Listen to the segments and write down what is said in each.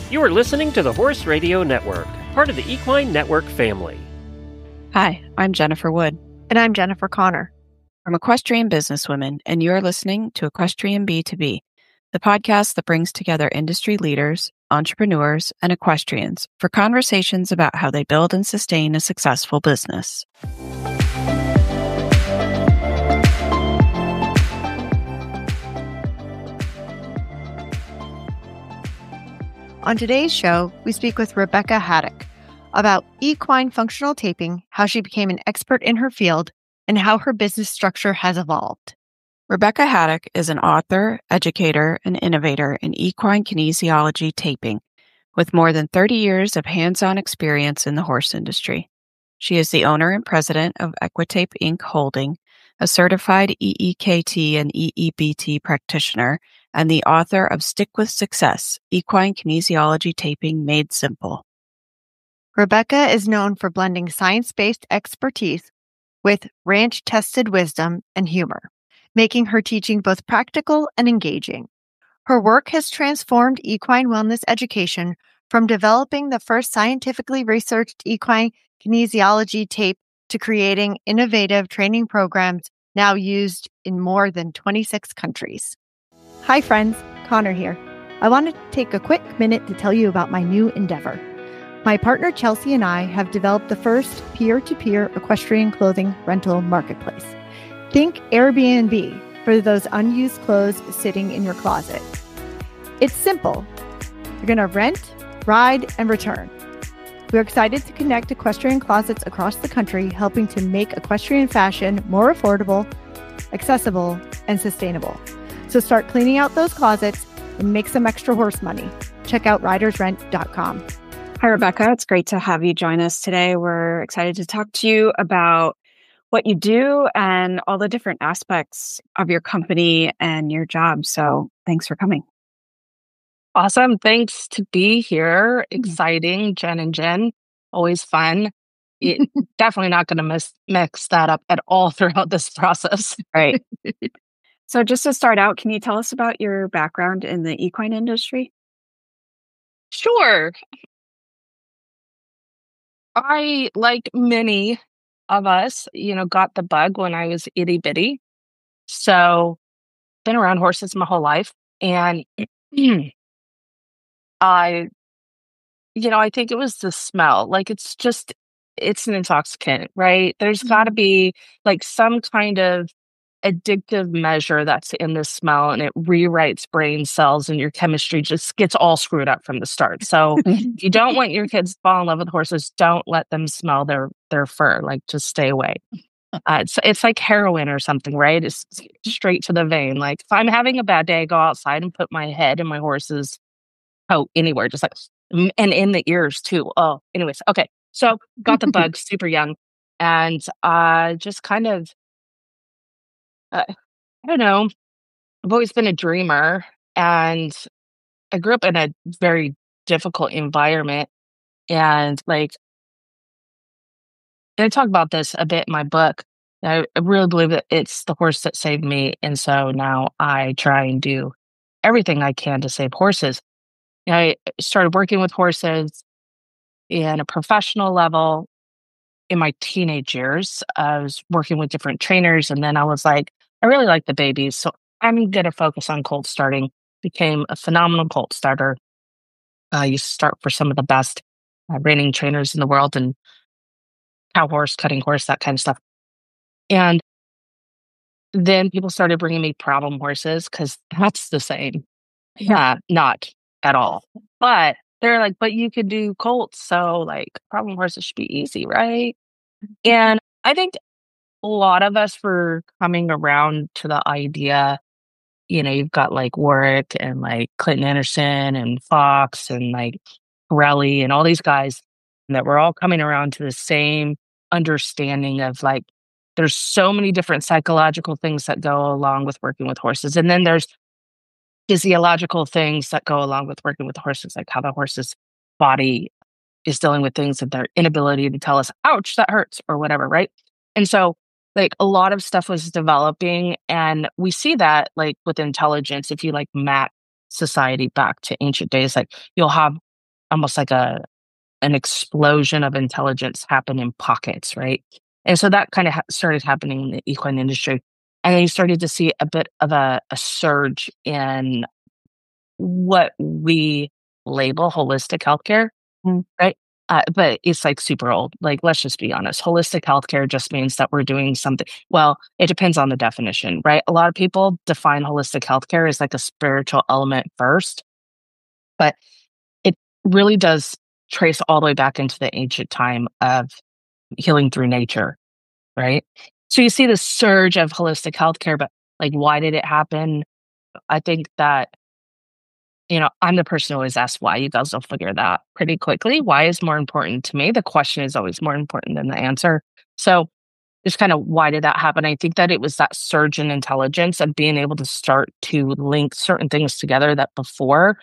You are listening to the Horse Radio Network, part of the Equine Network family. Hi, I'm Jennifer Wood. And I'm Jennifer Connor. I'm Equestrian Businesswomen, and you're listening to Equestrian B2B, the podcast that brings together industry leaders, entrepreneurs, and equestrians for conversations about how they build and sustain a successful business. On today's show, we speak with Rebecca Haddock about equine functional taping, how she became an expert in her field, and how her business structure has evolved. Rebecca Haddock is an author, educator, and innovator in equine kinesiology taping, with more than 30 years of hands-on experience in the horse industry. She is the owner and president of Equitape Inc. Holding, a certified EEKT and EEBT practitioner, and the author of Stick with Success, Equine Kinesiology Taping Made Simple. Rebecca is known for blending science-based expertise with ranch-tested wisdom and humor, making her teaching both practical and engaging. Her work has transformed equine wellness education from developing the first scientifically researched equine kinesiology tape to creating innovative training programs now used in more than 26 countries. Hi friends, Connor here. I wanted to take a quick minute to tell you about my new endeavor. My partner Chelsea and I have developed the first peer-to-peer equestrian clothing rental marketplace. Think Airbnb for those unused clothes sitting in your closet. It's simple. You're going to rent, ride, and return. We're excited to connect equestrian closets across the country, helping to make equestrian fashion more affordable, accessible, and sustainable. So start cleaning out those closets and make some extra horse money. Check out ridersrent.com. Hi, Rebecca. It's great to have you join us today. We're excited to talk to you about what you do and all the different aspects of your company and your job. So thanks for coming. Awesome. Thanks to be here. Exciting. Jen and Jen. Always fun. Definitely not going to mix that up at all throughout this process. Right. So just to start out, can you tell us about your background in the equine industry? Sure. I, like many of us, got the bug when I was itty bitty. So been around horses my whole life. And I think it was the smell. Like it's an intoxicant, right? There's got to be like some kind of addictive measure that's in the smell, and it rewrites brain cells, and your chemistry just gets all screwed up from the start. So if you don't want your kids to fall in love with horses, don't let them smell their fur. Like just stay away. It's like heroin or something, right? It's straight to the vein. Like if I'm having a bad day, I go outside and put my head in my horse's coat anywhere, just like, and in the ears too. Oh, anyways. Okay. So got the bug super young, and just kind of, I don't know. I've always been a dreamer, and I grew up in a very difficult environment. And I talk about this a bit in my book. I really believe that it's the horse that saved me. And so now I try and do everything I can to save horses. I started working with horses in a professional level in my teenage years. I was working with different trainers, and then I was like, I really like the babies, so I'm going to focus on colt starting. Became a phenomenal colt starter. I used to start for some of the best reining trainers in the world, and cow horse, cutting horse, that kind of stuff. And then people started bringing me problem horses because that's the same. Yeah, not at all. But they're like, but you could do colts, so like problem horses should be easy, right? And I think a lot of us were coming around to the idea, you've got like Warwick and like Clinton Anderson and Fox and like Pirelli and all these guys that we're all coming around to the same understanding of like, there's so many different psychological things that go along with working with horses. And then there's physiological things that go along with working with horses, like how the horse's body is dealing with things and their inability to tell us, ouch, that hurts or whatever, right? And so like a lot of stuff was developing, and we see that like with intelligence, if you like map society back to ancient days, like you'll have almost like an explosion of intelligence happen in pockets, right? And so that kind of started happening in the equine industry. And then you started to see a bit of a surge in what we label holistic healthcare, right? But it's like super old. Like, let's just be honest. Holistic healthcare just means that we're doing something. Well, it depends on the definition, right? A lot of people define holistic healthcare as like a spiritual element first, but it really does trace all the way back into the ancient time of healing through nature, right? So you see this surge of holistic healthcare, but like, why did it happen? I think that, I'm the person who always asks why. You guys will figure that pretty quickly. Why is more important to me? The question is always more important than the answer. So just kind of why did that happen? I think that it was that surge in intelligence of being able to start to link certain things together that before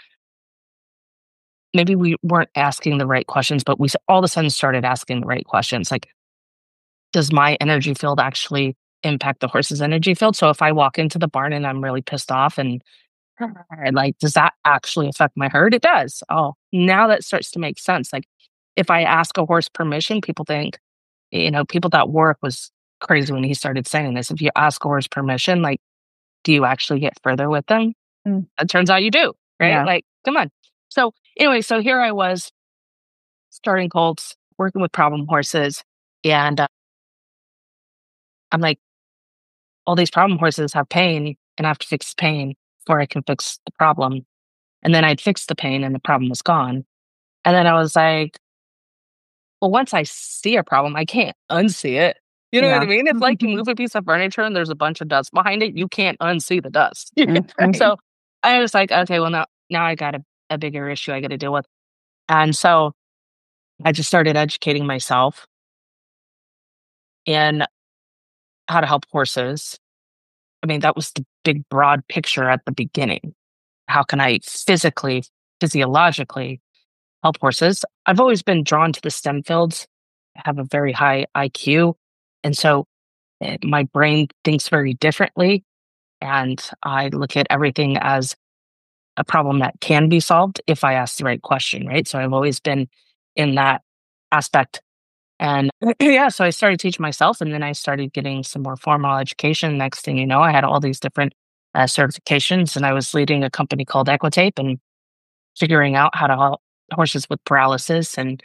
maybe we weren't asking the right questions, but we all of a sudden started asking the right questions. Like, does my energy field actually impact the horse's energy field? So if I walk into the barn and I'm really pissed off and like, does that actually affect my herd? It does. Oh, now that starts to make sense. Like, if I ask a horse permission, people think, people thought Warwick was crazy when he started saying this. If you ask a horse permission, like, do you actually get further with them? It turns out you do, right? Yeah. Like, come on. So anyway, so here I was starting colts, working with problem horses, and I'm like, all these problem horses have pain, and I have to fix the pain before I can fix the problem. And then I'd fix the pain, and the problem was gone. And then I was like, well, once I see a problem, I can't unsee it. You know what I mean? It's like you move a piece of furniture and there's a bunch of dust behind it. You can't unsee the dust. So I was like, okay, well, now I got a bigger issue I got to deal with. And so I just started educating myself in how to help horses. I mean, that was the big, broad picture at the beginning. How can I physically, physiologically help horses? I've always been drawn to the STEM fields. I have a very high IQ. And so my brain thinks very differently. And I look at everything as a problem that can be solved if I ask the right question, right? So I've always been in that aspect. And yeah, so I started teaching myself, and then I started getting some more formal education. Next thing you know, I had all these different certifications, and I was leading a company called Equitape and figuring out how to help horses with paralysis and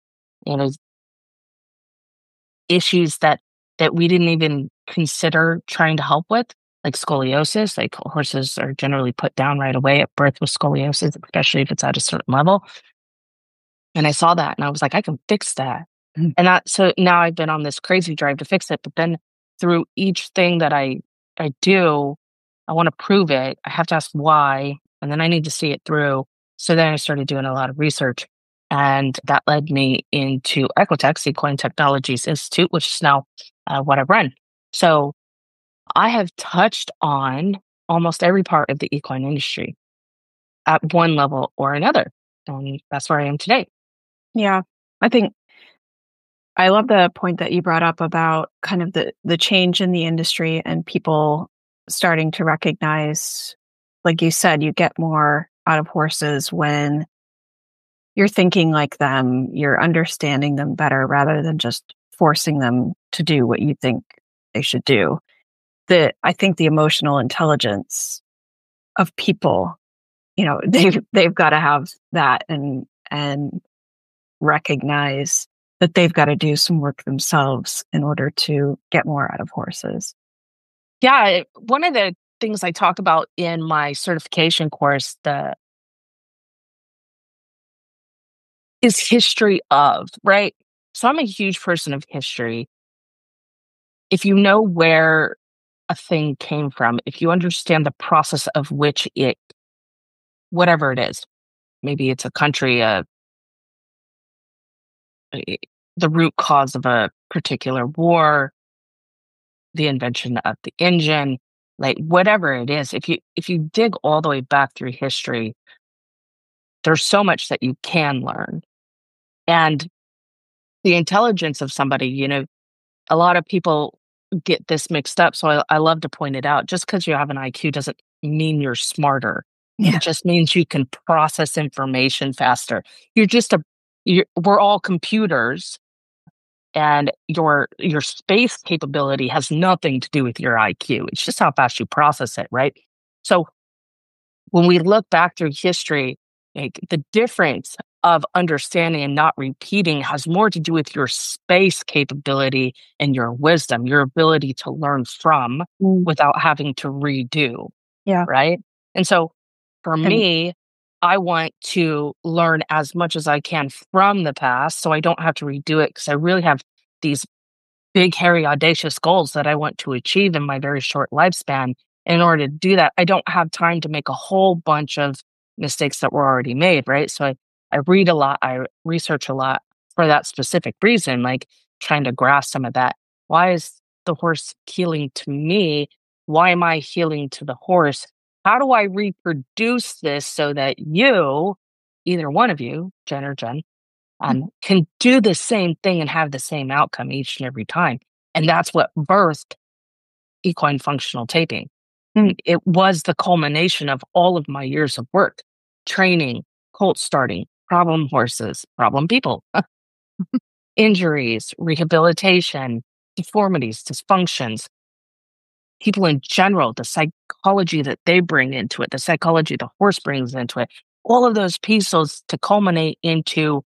issues that we didn't even consider trying to help with, like scoliosis. Like, horses are generally put down right away at birth with scoliosis, especially if it's at a certain level. And I saw that and I was like, I can fix that. And so now I've been on this crazy drive to fix it. But then through each thing that I do, I want to prove it. I have to ask why, and then I need to see it through. So then I started doing a lot of research, and that led me into Equitex, Equine Technologies Institute, which is now what I run. So I have touched on almost every part of the equine industry at one level or another. And that's where I am today. Yeah. I think I love the point that you brought up about kind of the change in the industry and people starting to recognize, like you said, you get more out of horses when you're thinking like them, you're understanding them better rather than just forcing them to do what you think they should do. I think the emotional intelligence of people, they've got to have that and recognize that they've got to do some work themselves in order to get more out of horses. Yeah, one of the things I talk about in my certification course is history of, right? So I'm a huge person of history. If you know where a thing came from, if you understand the process of which whatever it is, maybe it's a country, the root cause of a particular war, the invention of the engine, like whatever it is, if you dig all the way back through history, there's so much that you can learn. And the intelligence of somebody, a lot of people get this mixed up. So I love to point it out. Just because you have an IQ doesn't mean you're smarter. Yeah. It just means you can process information faster. We're all computers, and your space capability has nothing to do with your IQ. It's just how fast you process it, right? So when we look back through history, like the difference of understanding and not repeating has more to do with your space capability and your wisdom, your ability to learn from without having to redo. Yeah. Right. And so for And me, I want to learn as much as I can from the past so I don't have to redo it, because I really have these big, hairy, audacious goals that I want to achieve in my very short lifespan. In order to do that, I don't have time to make a whole bunch of mistakes that were already made, right? So I read a lot, I research a lot for that specific reason, like trying to grasp some of that. Why is the horse healing to me? Why am I healing to the horse? How do I reproduce this so that you, either one of you, Jen or Jen, can do the same thing and have the same outcome each and every time? And that's what birthed equine functional taping. It was the culmination of all of my years of work, training, colt starting, problem horses, problem people, injuries, rehabilitation, deformities, dysfunctions, people in general, the psychology that they bring into it, the psychology the horse brings into it, all of those pieces to culminate into,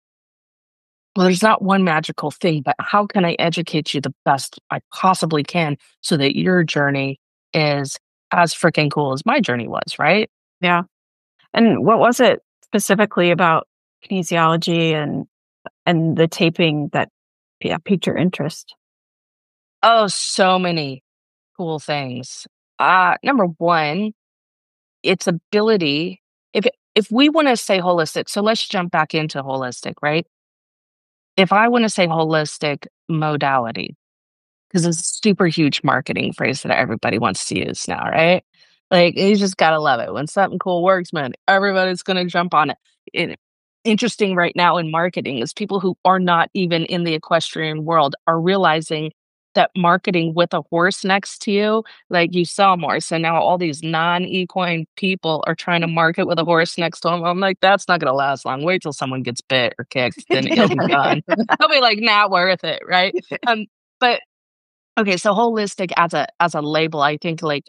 well, there's not one magical thing, but how can I educate you the best I possibly can so that your journey is as freaking cool as my journey was, right? yeah. And what was it specifically about kinesiology and the taping that piqued your interest? Oh, so many cool things. Number one, its ability. If we want to say holistic, so let's jump back into holistic, right? If I want to say holistic modality, because it's a super huge marketing phrase that everybody wants to use now, right? Like, you just gotta love it. When something cool works, man, everybody's gonna jump on it. Interesting right now in marketing is people who are not even in the equestrian world are realizing that marketing with a horse next to you, like, you sell more. So now all these non-equine people are trying to market with a horse next to them. I'm like, that's not gonna last long. Wait till someone gets bit or kicked, then it'll be gone. They'll be like, not worth it, right? But okay, so holistic as a label, I think, like,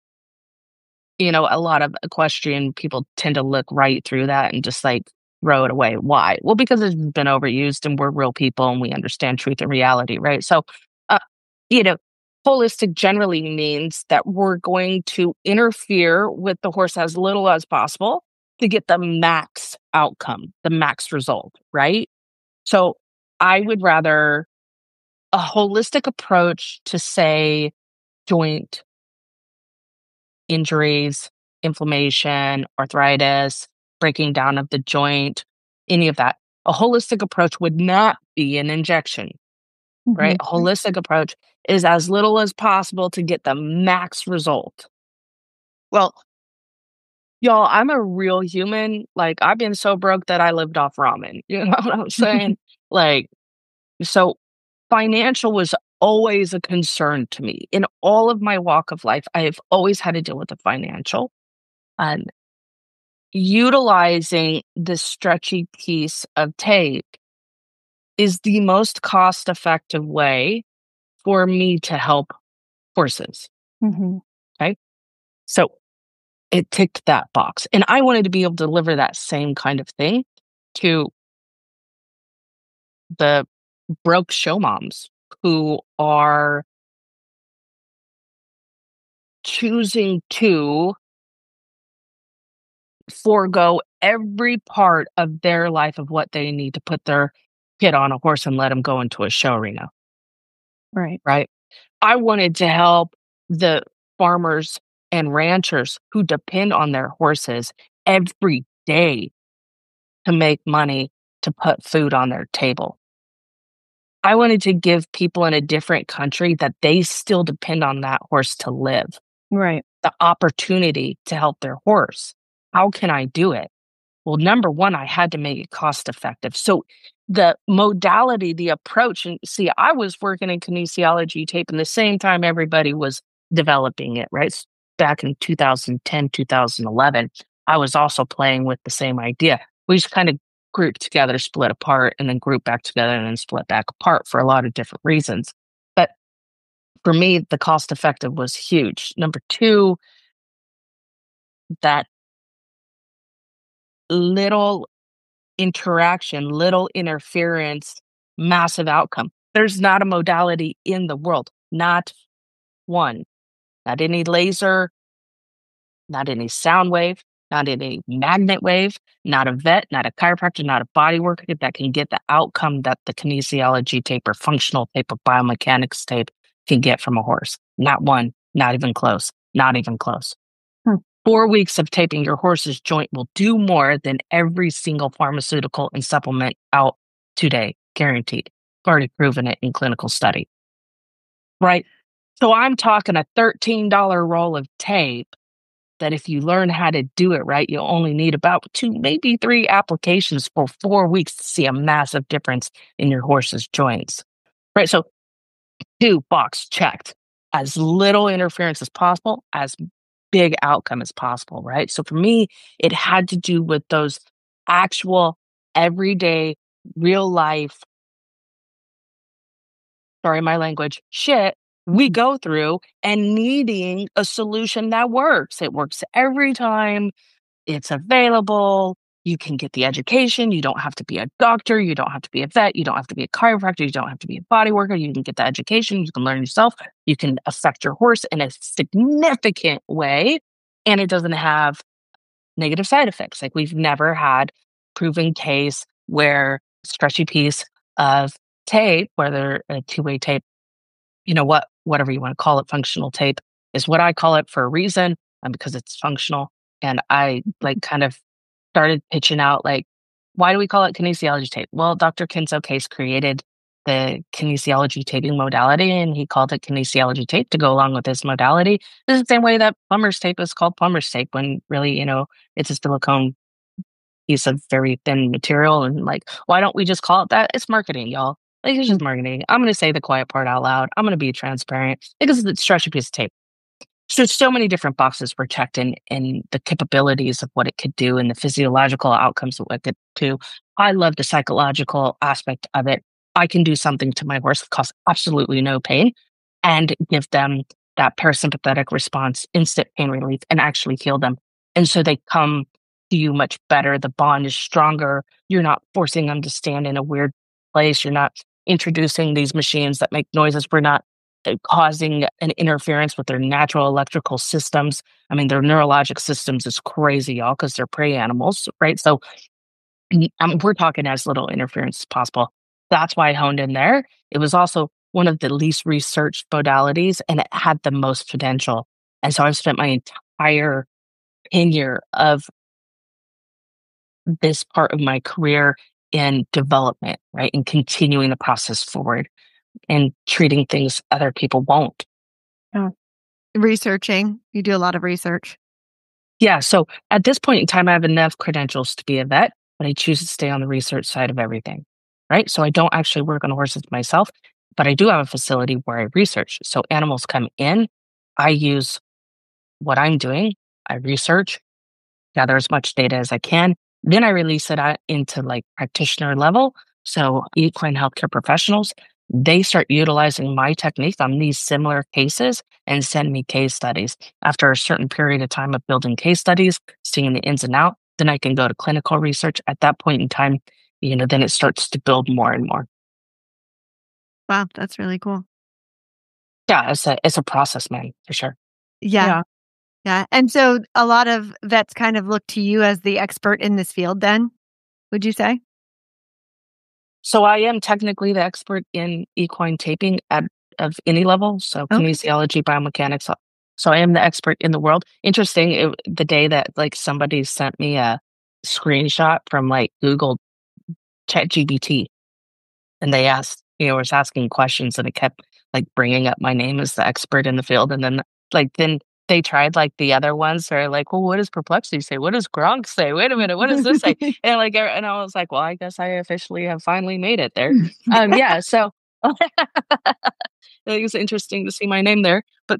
a lot of equestrian people tend to look right through that and just like throw it away. Why? Well, because it's been overused and we're real people and we understand truth and reality, right? So, uh, you know, holistic generally means that we're going to interfere with the horse as little as possible to get the max outcome, the max result, right? So I would rather a holistic approach to, say, joint injuries, inflammation, arthritis, breaking down of the joint, any of that. A holistic approach would not be an injection, right? A holistic approach is as little as possible to get the max result. Well, y'all, I'm a real human. Like, I've been so broke that I lived off ramen. You know what I'm saying? Like, so financial was always a concern to me. In all of my walk of life, I have always had to deal with the financial. And utilizing the stretchy piece of tape is the most cost effective way for me to help horses. Okay. So it ticked that box. And I wanted to be able to deliver that same kind of thing to the broke show moms who are choosing to forego every part of their life of what they need to put their kid on a horse and let them go into a show arena. Right. Right. I wanted to help the farmers and ranchers who depend on their horses every day to make money to put food on their table. I wanted to give people in a different country that they still depend on that horse to live, Right. the opportunity to help their horse. How can I do it? Well, number one, I had to make it cost effective. So the modality, the approach, and see, I was working in kinesiology tape in the same time everybody was developing it, right? back in 2010, 2011, I was also playing with the same idea. We just kind of grouped together, split apart, and then grouped back together and then split back apart for a lot of different reasons. But for me, the cost effective was huge. Number two, that little interaction, little interference, massive outcome. There's not a modality in the world, not one, not any laser, not any sound wave, not any magnet wave, not a vet, not a chiropractor, not a body worker that can get the outcome that the kinesiology tape or functional tape or biomechanics tape can get from a horse. Not one, not even close, not even close. 4 weeks of taping your horse's joint will do more than every single pharmaceutical and supplement out today, guaranteed. I've already proven it in clinical study. Right? So I'm talking a $13 roll of tape that if you learn how to do it right, you'll only need about 2, maybe 3 applications for 4 weeks to see a massive difference in your horse's joints. Right? So 2, box checked. As little interference as possible, as big outcome as possible, right? So for me, it had to do with those actual everyday, real life, sorry, my language, shit we go through and needing a solution that works. It works every time. It's available. You can get the education. You don't have to be a doctor. You don't have to be a vet. You don't have to be a chiropractor. You don't have to be a body worker. You can get the education. You can learn yourself. You can affect your horse in a significant way. And it doesn't have negative side effects. Like we've never had proven case where stretchy piece of tape, whether a 2-way tape, whatever you want to call it, functional tape is what I call it for a reason, because it's functional. And I kind of started pitching out why do we call it kinesiology tape? Well, Dr. Kenzo Case created the kinesiology taping modality, and he called it kinesiology tape to go along with his modality. It's the same way that plumber's tape is called plumber's tape when really, it's a silicone piece of very thin material. And why don't we just call it that? It's marketing, y'all. It's just marketing. I'm going to say the quiet part out loud. I'm going to be transparent because it's a stretchy piece of tape. So many different boxes were checked in the capabilities of what it could do and the physiological outcomes of what it could do. I love the psychological aspect of it. I can do something to my horse that causes absolutely no pain and give them that parasympathetic response, instant pain relief, and actually heal them. And so they come to you much better. The bond is stronger. You're not forcing them to stand in a weird place. You're not introducing these machines that make noises. We're not causing an interference with their natural electrical systems. I mean, their neurologic systems is crazy, y'all, because they're prey animals, right? So we're talking as little interference as possible. That's why I honed in there. It was also one of the least researched modalities, and it had the most potential. And so I've spent my entire tenure of this part of my career in development, right? And continuing the process forward and treating things other people won't. Yeah. Researching. You do a lot of research. Yeah. So at this point in time, I have enough credentials to be a vet, but I choose to stay on the research side of everything, right? So I don't actually work on horses myself, but I do have a facility where I research. So animals come in, I use what I'm doing, I research, gather as much data as I can. Then I release it out into practitioner level. So equine healthcare professionals, they start utilizing my technique on these similar cases and send me case studies. After a certain period of time of building case studies, seeing the ins and outs, then I can go to clinical research. At that point in time, then it starts to build more and more. Wow, that's really cool. Yeah, it's a process, man, for sure. Yeah. And so a lot of vets kind of look to you as the expert in this field then, would you say? So I am technically the expert in equine taping of any level. So kinesiology, biomechanics. So I am the expert in the world. Interesting, the day that somebody sent me a screenshot from Google ChatGPT, and they asked, was asking questions, and it kept bringing up my name as the expert in the field. And then then they tried the other ones. They're well, what does Perplexity say? What does Gronk say? Wait a minute, what does this say? And and I was well, I guess I officially have finally made it there. Yeah, so it was interesting to see my name there, but cool.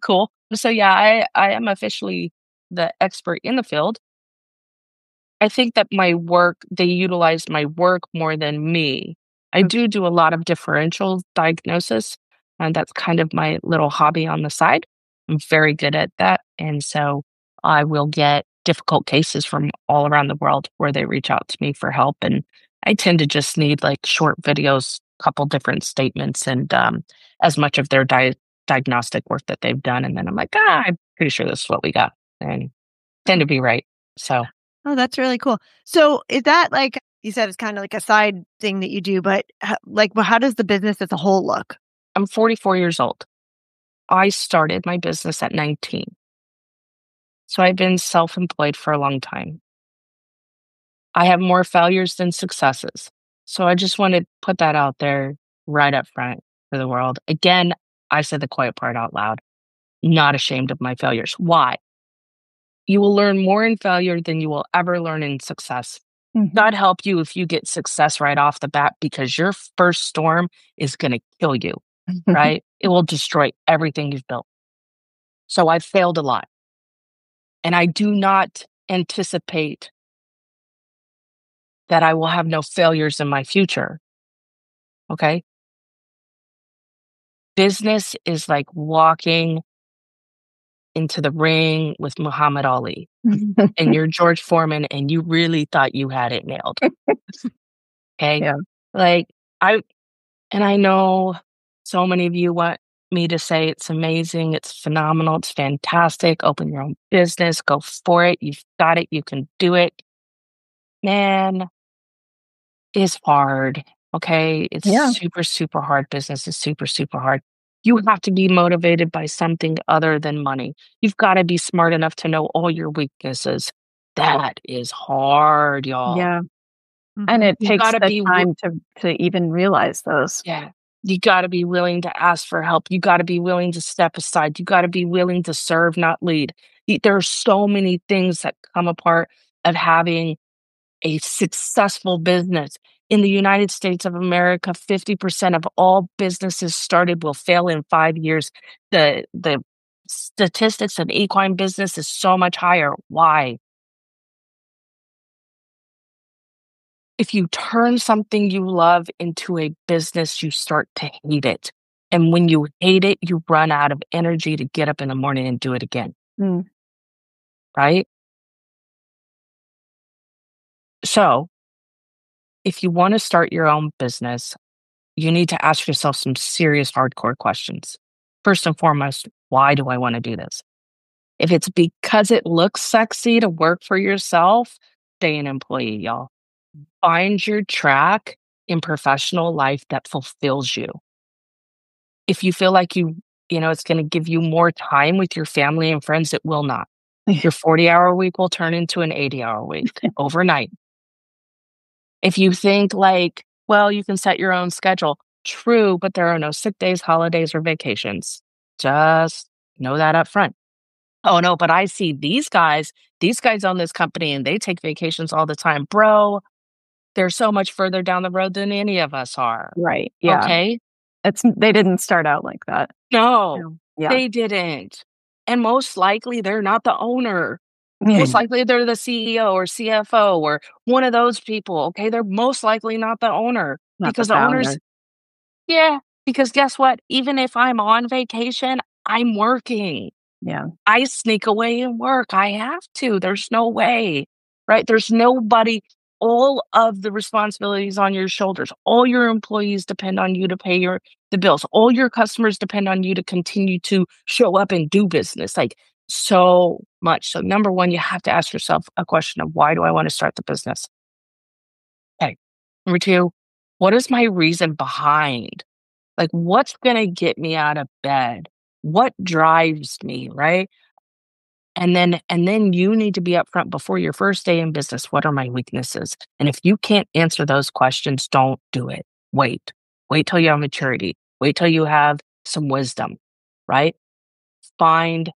So yeah, I am officially the expert in the field. I think that my work, they utilize my work more than me. I do a lot of differential diagnosis, and that's kind of my little hobby on the side. I'm very good at that. And so I will get difficult cases from all around the world where they reach out to me for help. And I tend to just need like short videos, couple different statements, and as much of their diagnostic work that they've done. And then I'm like, I'm pretty sure this is what we got. And tend to be right. So Oh, that's really cool. So is that like you said, it's kind of like a side thing that you do, but well, how does the business as a whole look? I'm 44 years old. I started my business at 19. So I've been self employed for a long time. I have more failures than successes. So I just want to put that out there right up front for the world. Again, I said the quiet part out loud. Not ashamed of my failures. Why? You will learn more in failure than you will ever learn in success. God help you if you get success right off the bat because your first storm is going to kill you, right? It will destroy everything you've built. So I've failed a lot. And I do not anticipate that I will have no failures in my future. Okay. Business is like walking into the ring with Muhammad Ali and you're George Foreman and you really thought you had it nailed. Okay. Yeah. Like I know so many of you want me to say it's amazing, it's phenomenal, it's fantastic. Open your own business, go for it. You've got it, you can do it. Man, it's hard. Okay. It's Yeah. super, super hard. Business is super, super hard. You have to be motivated by something other than money. You've got to be smart enough to know all your weaknesses. That is hard, y'all. Yeah. And it You've takes gotta the be time to even realize those. Yeah. You got to be willing to ask for help. You got to be willing to step aside. You got to be willing to serve, not lead. There are so many things that come apart of having a successful business. In the United States of America, 50% of all businesses started will fail in 5 years. The statistics in equine business is so much higher. Why? If you turn something you love into a business, you start to hate it. And when you hate it, you run out of energy to get up in the morning and do it again. Mm. Right? So, if you want to start your own business, you need to ask yourself some serious hardcore questions. First and foremost, why do I want to do this? If it's because it looks sexy to work for yourself, stay an employee, y'all. Find your track in professional life that fulfills you. If you feel like it's going to give you more time with your family and friends, it will not. Your 40-hour week will turn into an 80-hour week overnight. If you think like, well, you can set your own schedule, true, but there are no sick days, holidays, or vacations. Just know that up front. Oh no, but I see these guys own this company and they take vacations all the time. Bro, they're so much further down the road than any of us are. Right. Yeah. Okay. They didn't start out like that. No, Yeah. they didn't. And most likely they're not the owner. Most likely they're the CEO or CFO or one of those people. Okay. They're most likely not the owner Not because the the owners, founder. yeah, because guess what? Even if I'm on vacation, I'm working. Yeah. I sneak away and work. I have to. There's no way, right? There's nobody. All of the responsibilities on your shoulders. All your employees depend on you to pay the bills. All your customers depend on you to continue to show up and do business. Like so much. So number one, you have to ask yourself a question of why do I want to start the business? Okay. Number two, what is my reason behind? Like what's going to get me out of bed? What drives me, right? And then you need to be upfront before your first day in business. What are my weaknesses? And if you can't answer those questions, don't do it. Wait. Wait till you have maturity. Wait till you have some wisdom, right? Find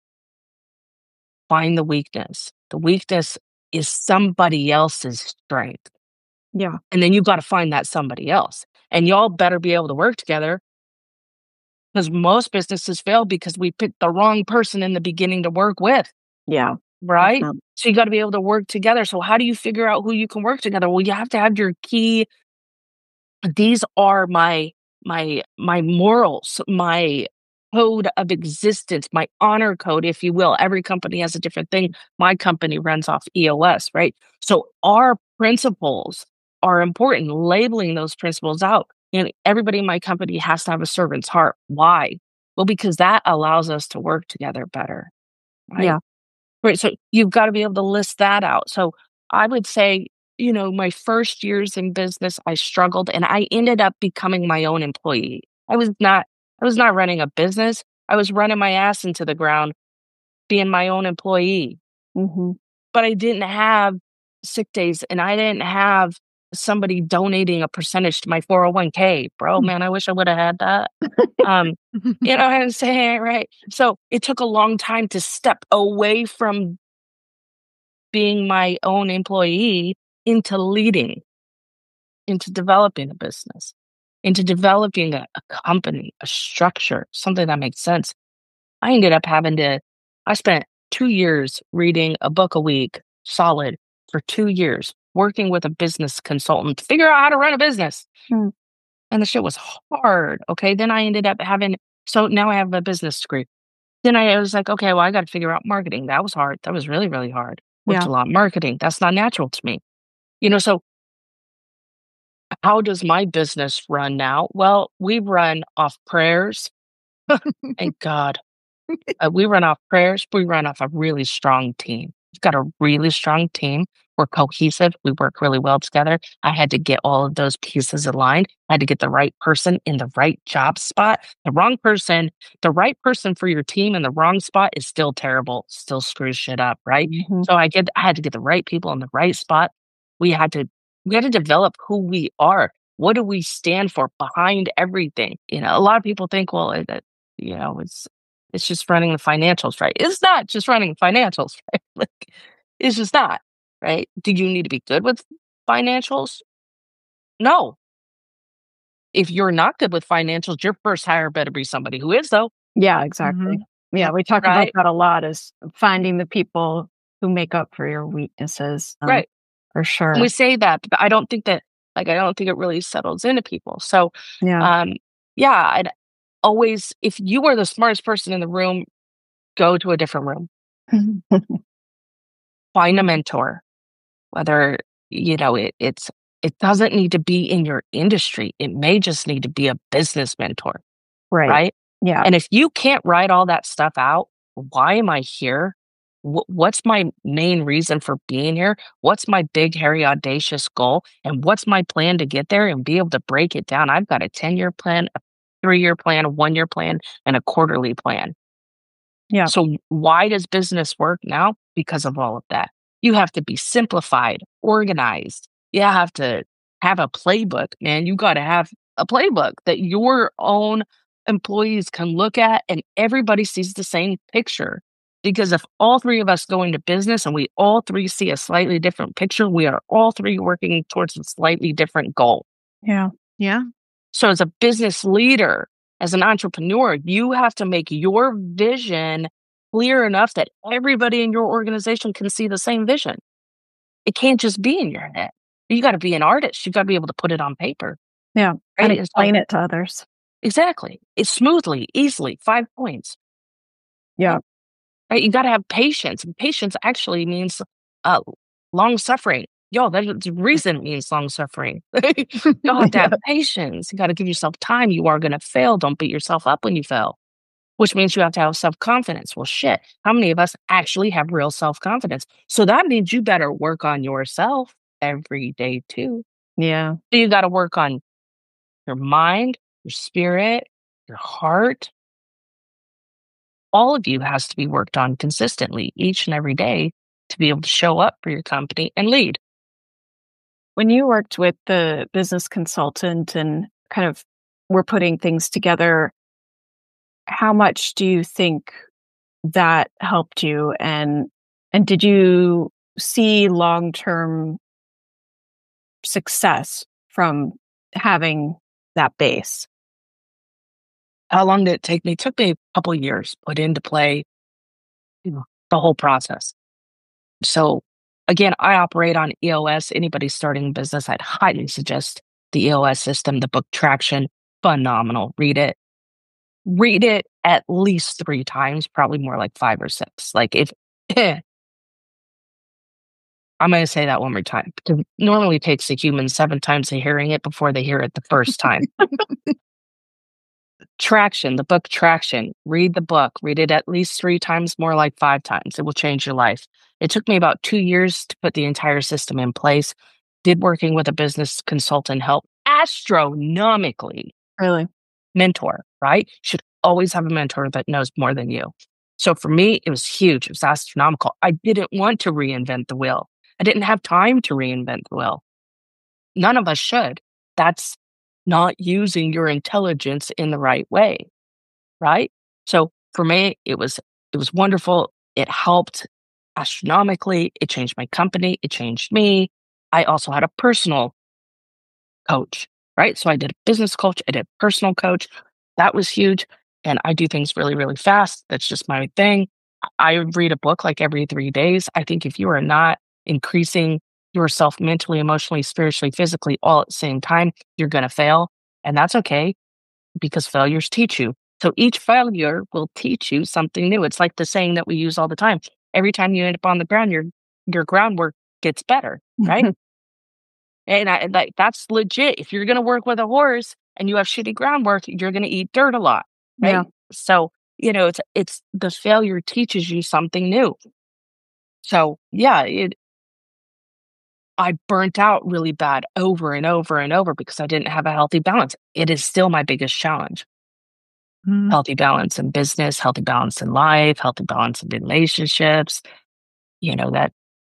the weakness. The weakness is somebody else's strength. Yeah. And then you've got to find that somebody else. And y'all better be able to work together. Because most businesses fail because we picked the wrong person in the beginning to work with, Yeah. right? Definitely. So you got to be able to work together. So how do you figure out who you can work together? Well, you have to have your key. These are my morals, my code of existence, my honor code, if you will. Every company has a different thing. My company runs off EOS, right? So our principles are important, labeling those principles out. And everybody in my company has to have a servant's heart. Why? Well, because that allows us to work together better, right? Yeah. Right. So you've got to be able to list that out. So I would say, my first years in business, I struggled and I ended up becoming my own employee. I was not running a business. I was running my ass into the ground, being my own employee. Mm-hmm. But I didn't have sick days and I didn't have somebody donating a percentage to my 401k. Bro, man, I wish I would have had that. You know what I'm saying? Right. So it took a long time to step away from being my own employee into leading, into developing a business, into developing a company, a structure, something that makes sense. I spent 2 years reading a book a week, solid, for 2 years, working with a business consultant to figure out how to run a business. Hmm. And the shit was hard. Okay. Then I ended up so now I have a business degree. Then I was like, okay, well, I got to figure out marketing. That was hard. That was really, really hard. Worked Yeah. a lot marketing. That's not natural to me. So how does my business run now? Well, we run off prayers. Thank God. We run off prayers. We run off a really strong team. We've got a really strong team. We're cohesive. We work really well together. I had to get all of those pieces aligned. I had to get the right person in the right job spot. The right person for your team in the wrong spot is still terrible, still screws shit up, right? Mm-hmm. So I had to get the right people in the right spot. We had to develop who we are. What do we stand for behind everything? A lot of people think, well, it's just running the financials, right? It's not just running the financials, right? Like, it's just not, right? Do you need to be good with financials? No. If you're not good with financials, your first hire better be somebody who is, though, Yeah, exactly. Yeah, we talk about right? that a lot, is finding the people who make up for your weaknesses. Right. For And sure. we say that, but I don't think it really settles into people. So, Yeah. yeah, I'd always, if you are the smartest person in the room, go to a different room. Find a mentor, whether it doesn't need to be in your industry. It may just need to be a business mentor, Right. right? Yeah. And if you can't write all that stuff out, why am I here? What's my main reason for being here? What's my big, hairy, audacious goal? And what's my plan to get there, and be able to break it down? I've got a 10-year plan, a 3-year plan, a 1-year plan, and a quarterly plan. Yeah. So why does business work now? Because of all of that. You have to be simplified, organized. You have to have a playbook, man. You got to have a playbook that your own employees can look at and everybody sees the same picture. Because if all three of us go into business and we all three see a slightly different picture, we are all three working towards a slightly different goal. Yeah. Yeah. So as a business leader, as an entrepreneur, you have to make your vision clear enough that everybody in your organization can see the same vision. It can't just be in your head. You got to be an artist. You got to be able to put it on paper. Yeah. Right? And explain it to others. Exactly. It's smoothly, easily, 5 points. Yeah. Right? You got to have patience. And patience actually means long suffering. Yo, the reason it means long suffering. You have to have patience. You got to give yourself time. You are going to fail. Don't beat yourself up when you fail, which means you have to have self-confidence. Well, shit, how many of us actually have real self-confidence? So that means you better work on yourself every day too. Yeah. So you got to work on your mind, your spirit, your heart. All of you has to be worked on consistently each and every day to be able to show up for your company and lead. When you worked with the business consultant and kind of were putting things together, how much do you think that helped you? And did you see long-term success from having that base? How long did it take me? It took me a couple of years put into play, the whole process. So again, I operate on EOS. Anybody starting a business, I'd highly suggest the EOS system, the book Traction. Phenomenal. Read it. Read it at least 3 times, probably more like 5 or 6. Like if I'm going to say that one more time, because it normally takes a human 7 times of hearing it before they hear it the first time. Traction, the book Traction. Read the book. Read it at least 3 times, more like 5 times. It will change your life. It took me about 2 years to put the entire system in place. Did working with a business consultant help astronomically. Really? Mentor, right? Should always have a mentor that knows more than you. So for me, it was huge. It was astronomical. I didn't want to reinvent the wheel. I didn't have time to reinvent the wheel. None of us should. That's not using your intelligence in the right way, right? So for me, it was wonderful. It helped astronomically. It changed my company. It changed me. I also had a personal coach, right? So I did a business coach. I did a personal coach. That was huge. And I do things really, really fast. That's just my thing. I read a book like every 3 days. I think if you are not increasing yourself mentally, emotionally, spiritually, physically, all at the same time, you're going to fail. And that's okay, because failures teach you. So each failure will teach you something new. It's like the saying that we use all the time. Every time you end up on the ground, your groundwork gets better, right? And that's legit. If you're going to work with a horse and you have shitty groundwork, you're going to eat dirt a lot, right? Yeah. So, it's the failure teaches you something new. So yeah, I burnt out really bad over and over and over because I didn't have a healthy balance. It is still my biggest challenge. Mm. Healthy balance in business, healthy balance in life, healthy balance in relationships, that,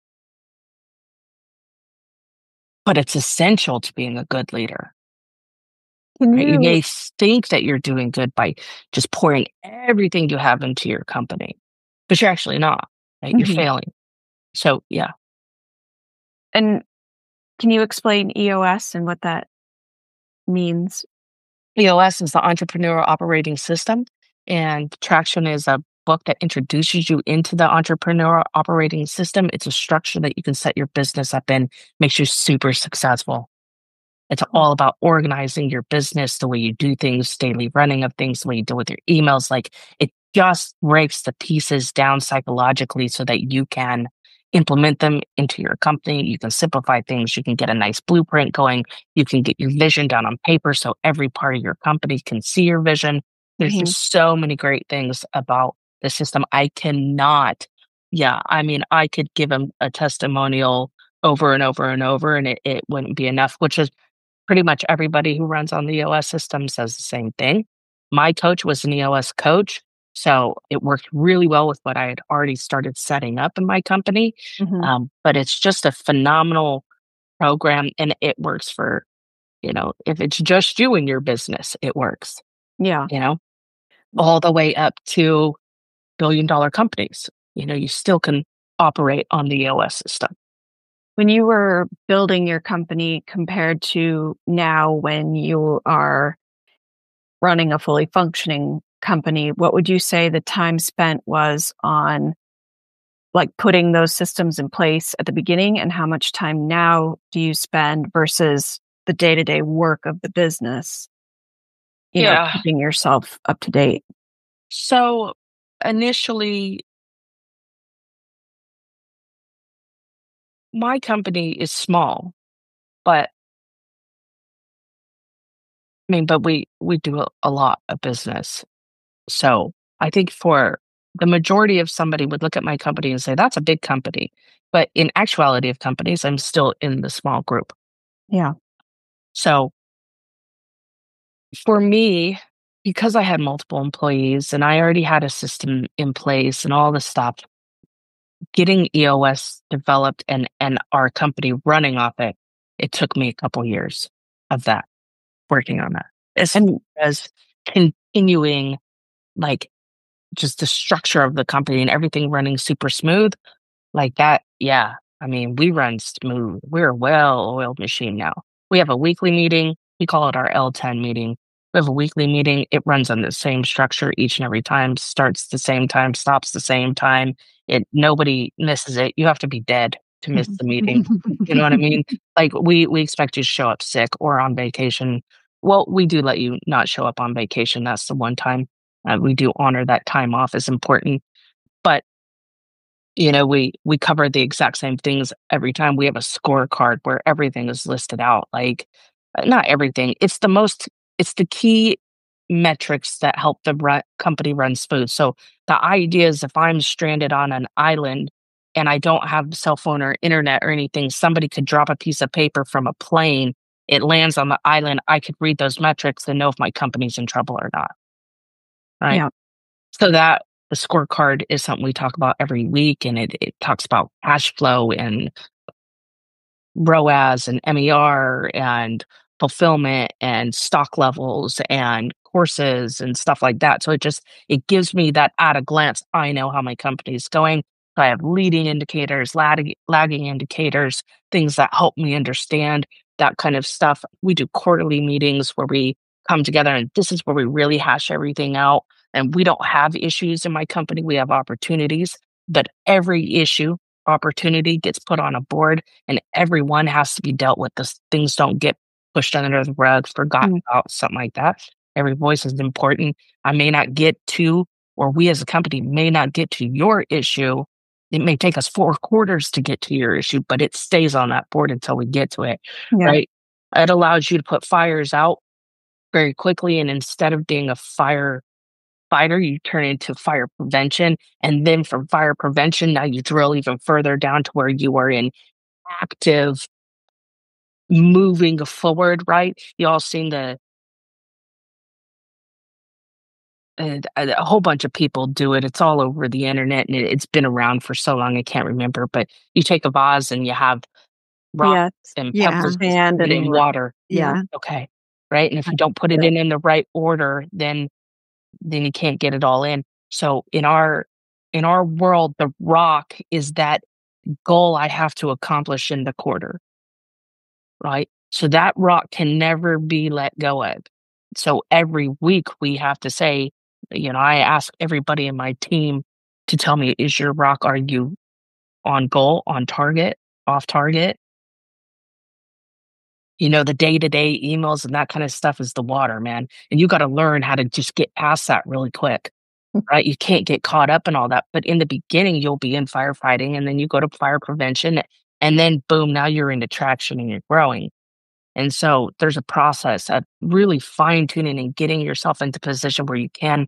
but it's essential to being a good leader. Can Right? You you may think that you're doing good by just pouring everything you have into your company, but you're actually not, right? You're Mhm. failing. So yeah. And can you explain EOS and what that means? EOS is the Entrepreneurial Operating System, and Traction is a book that introduces you into the Entrepreneurial Operating System. It's a structure that you can set your business up in, makes you super successful. It's all about organizing your business, the way you do things, daily running of things, the way you deal with your emails. Like, it just breaks the pieces down psychologically so that you can implement them into your company. You can simplify things. You can get a nice blueprint going. You can get your vision down on paper so every part of your company can see your vision. There's Mhm. just so many great things about the system. I cannot, yeah, I mean, I could give them a testimonial over and over and over, and it wouldn't be enough, which is pretty much everybody who runs on the EOS system says the same thing. My coach was an EOS coach, so it worked really well with what I had already started setting up in my company. Mhm. But it's just a phenomenal program, and it works for, if it's just you in your business, it works, Yeah. all the way up to $1 billion companies. You still can operate on the EOS system. When you were building your company compared to now when you are running a fully functioning company, what would you say the time spent was on like putting those systems in place at the beginning, and how much time now do you spend versus the day-to-day work of the business, Yeah. keeping yourself up to date? So initially, my company is small, but but we do a lot of business. So I think for the majority of somebody would look at my company and say, that's a big company. But in actuality of companies, I'm still in the small group. Yeah. So for me, because I had multiple employees and I already had a system in place and all the stuff, getting EOS developed and our company running off it, it took me a couple years of that, working on that. As And as continuing, like, just the structure of the company and everything running super smooth, like that, yeah. I mean, we run smooth. We're a well-oiled machine now. We have a weekly meeting. We call it our L10 meeting. We have a weekly meeting. It runs on the same structure each and every time, starts the same time, stops the same time. Nobody misses it. You have to be dead to miss the meeting. You know what I mean? Like we expect you to show up sick or on vacation. Well, we do let you not show up on vacation. That's the one time. We do honor that time off is important. But we cover the exact same things every time. We have a scorecard where everything is listed out. Like, not everything. It's the key metrics that help the company run smooth. So the idea is if I'm stranded on an island and I don't have cell phone or internet or anything, somebody could drop a piece of paper from a plane. It lands on the island. I could read those metrics and know if my company's in trouble or not. Right. Yeah. So that the scorecard is something we talk about every week, and it talks about cash flow and ROAS and MER and fulfillment and stock levels and courses and stuff like that. So it gives me that at a glance. I know how my company is going. So I have leading indicators, lagging indicators, things that help me understand that kind of stuff. We do quarterly meetings where we come together, and this is where we really hash everything out. And we don't have issues in my company. We have opportunities, but every issue, opportunity gets put on a board, and everyone has to be dealt with. Things don't get pushed under the rug, forgotten about, something like that. Every voice is important. I may not get to, or we as a company may not get to your issue. It may take us 4 quarters to get to your issue, but it stays on that board until we get to it, right? It allows you to put fires out very quickly, and instead of being a fighter, you turn into fire prevention. And then from fire prevention, now you drill even further down to where you are in active moving forward, right? You all seen a whole bunch of people do it. It's all over the internet, and it's been around for so long I can't remember. But you take a vase and you have rocks and peppers sand and water. Yeah. Okay. Right. And if you don't put it in the right order, then you can't get it all in. So in our world, the rock is that goal I have to accomplish in the quarter. Right. So that rock can never be let go of. So every week we have to say, I ask everybody in my team to tell me, is your rock, are you on goal, on target, off target? The day-to-day emails and that kind of stuff is the water, man. And you got to learn how to just get past that really quick, right? You can't get caught up in all that. But in the beginning, you'll be in firefighting, and then you go to fire prevention, and then boom, now you're into traction and you're growing. And so there's a process of really fine-tuning and getting yourself into a position where you can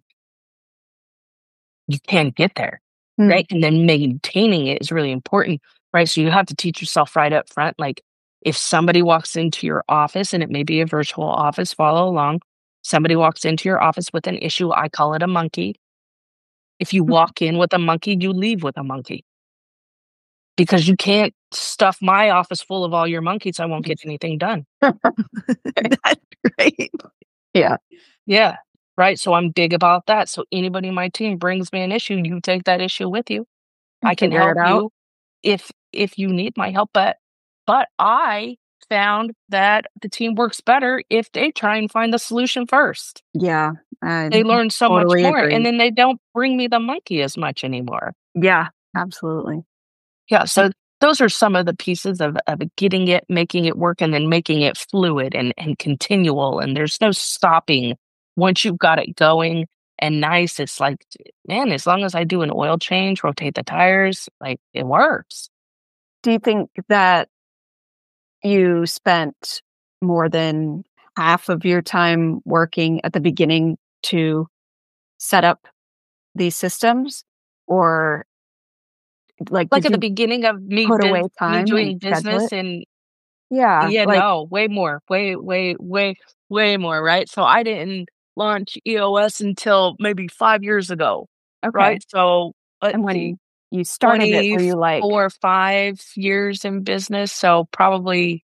get there, right? And then maintaining it is really important, right? So you have to teach yourself right up front, like, if somebody walks into your office, and it may be a virtual office, follow along. Somebody walks into your office with an issue, I call it a monkey. If you walk in with a monkey, you leave with a monkey. Because you can't stuff my office full of all your monkeys. I won't get anything done. That's great. Yeah. Yeah. Right. So I'm big about that. So anybody in my team brings me an issue, you take that issue with you. I can help you if you need my help. But I found that the team works better if they try and find the solution first. Yeah. They learn so much more, agree. and then they don't bring me the monkey as much anymore. Yeah, absolutely. Yeah. So those are some of the pieces of getting it, making it work, and then making it fluid and continual. And there's no stopping once you've got it going and nice. It's like, man, as long as I do an oil change, rotate the tires, like, it works. Do you think that you spent more than half of your time working at the beginning to set up these systems, or like at the beginning of me doing business? And no, way more, way more, right? So I didn't launch EOS until maybe 5 years ago, right? So and when you started it, were you like 4 or 5 years in business? So probably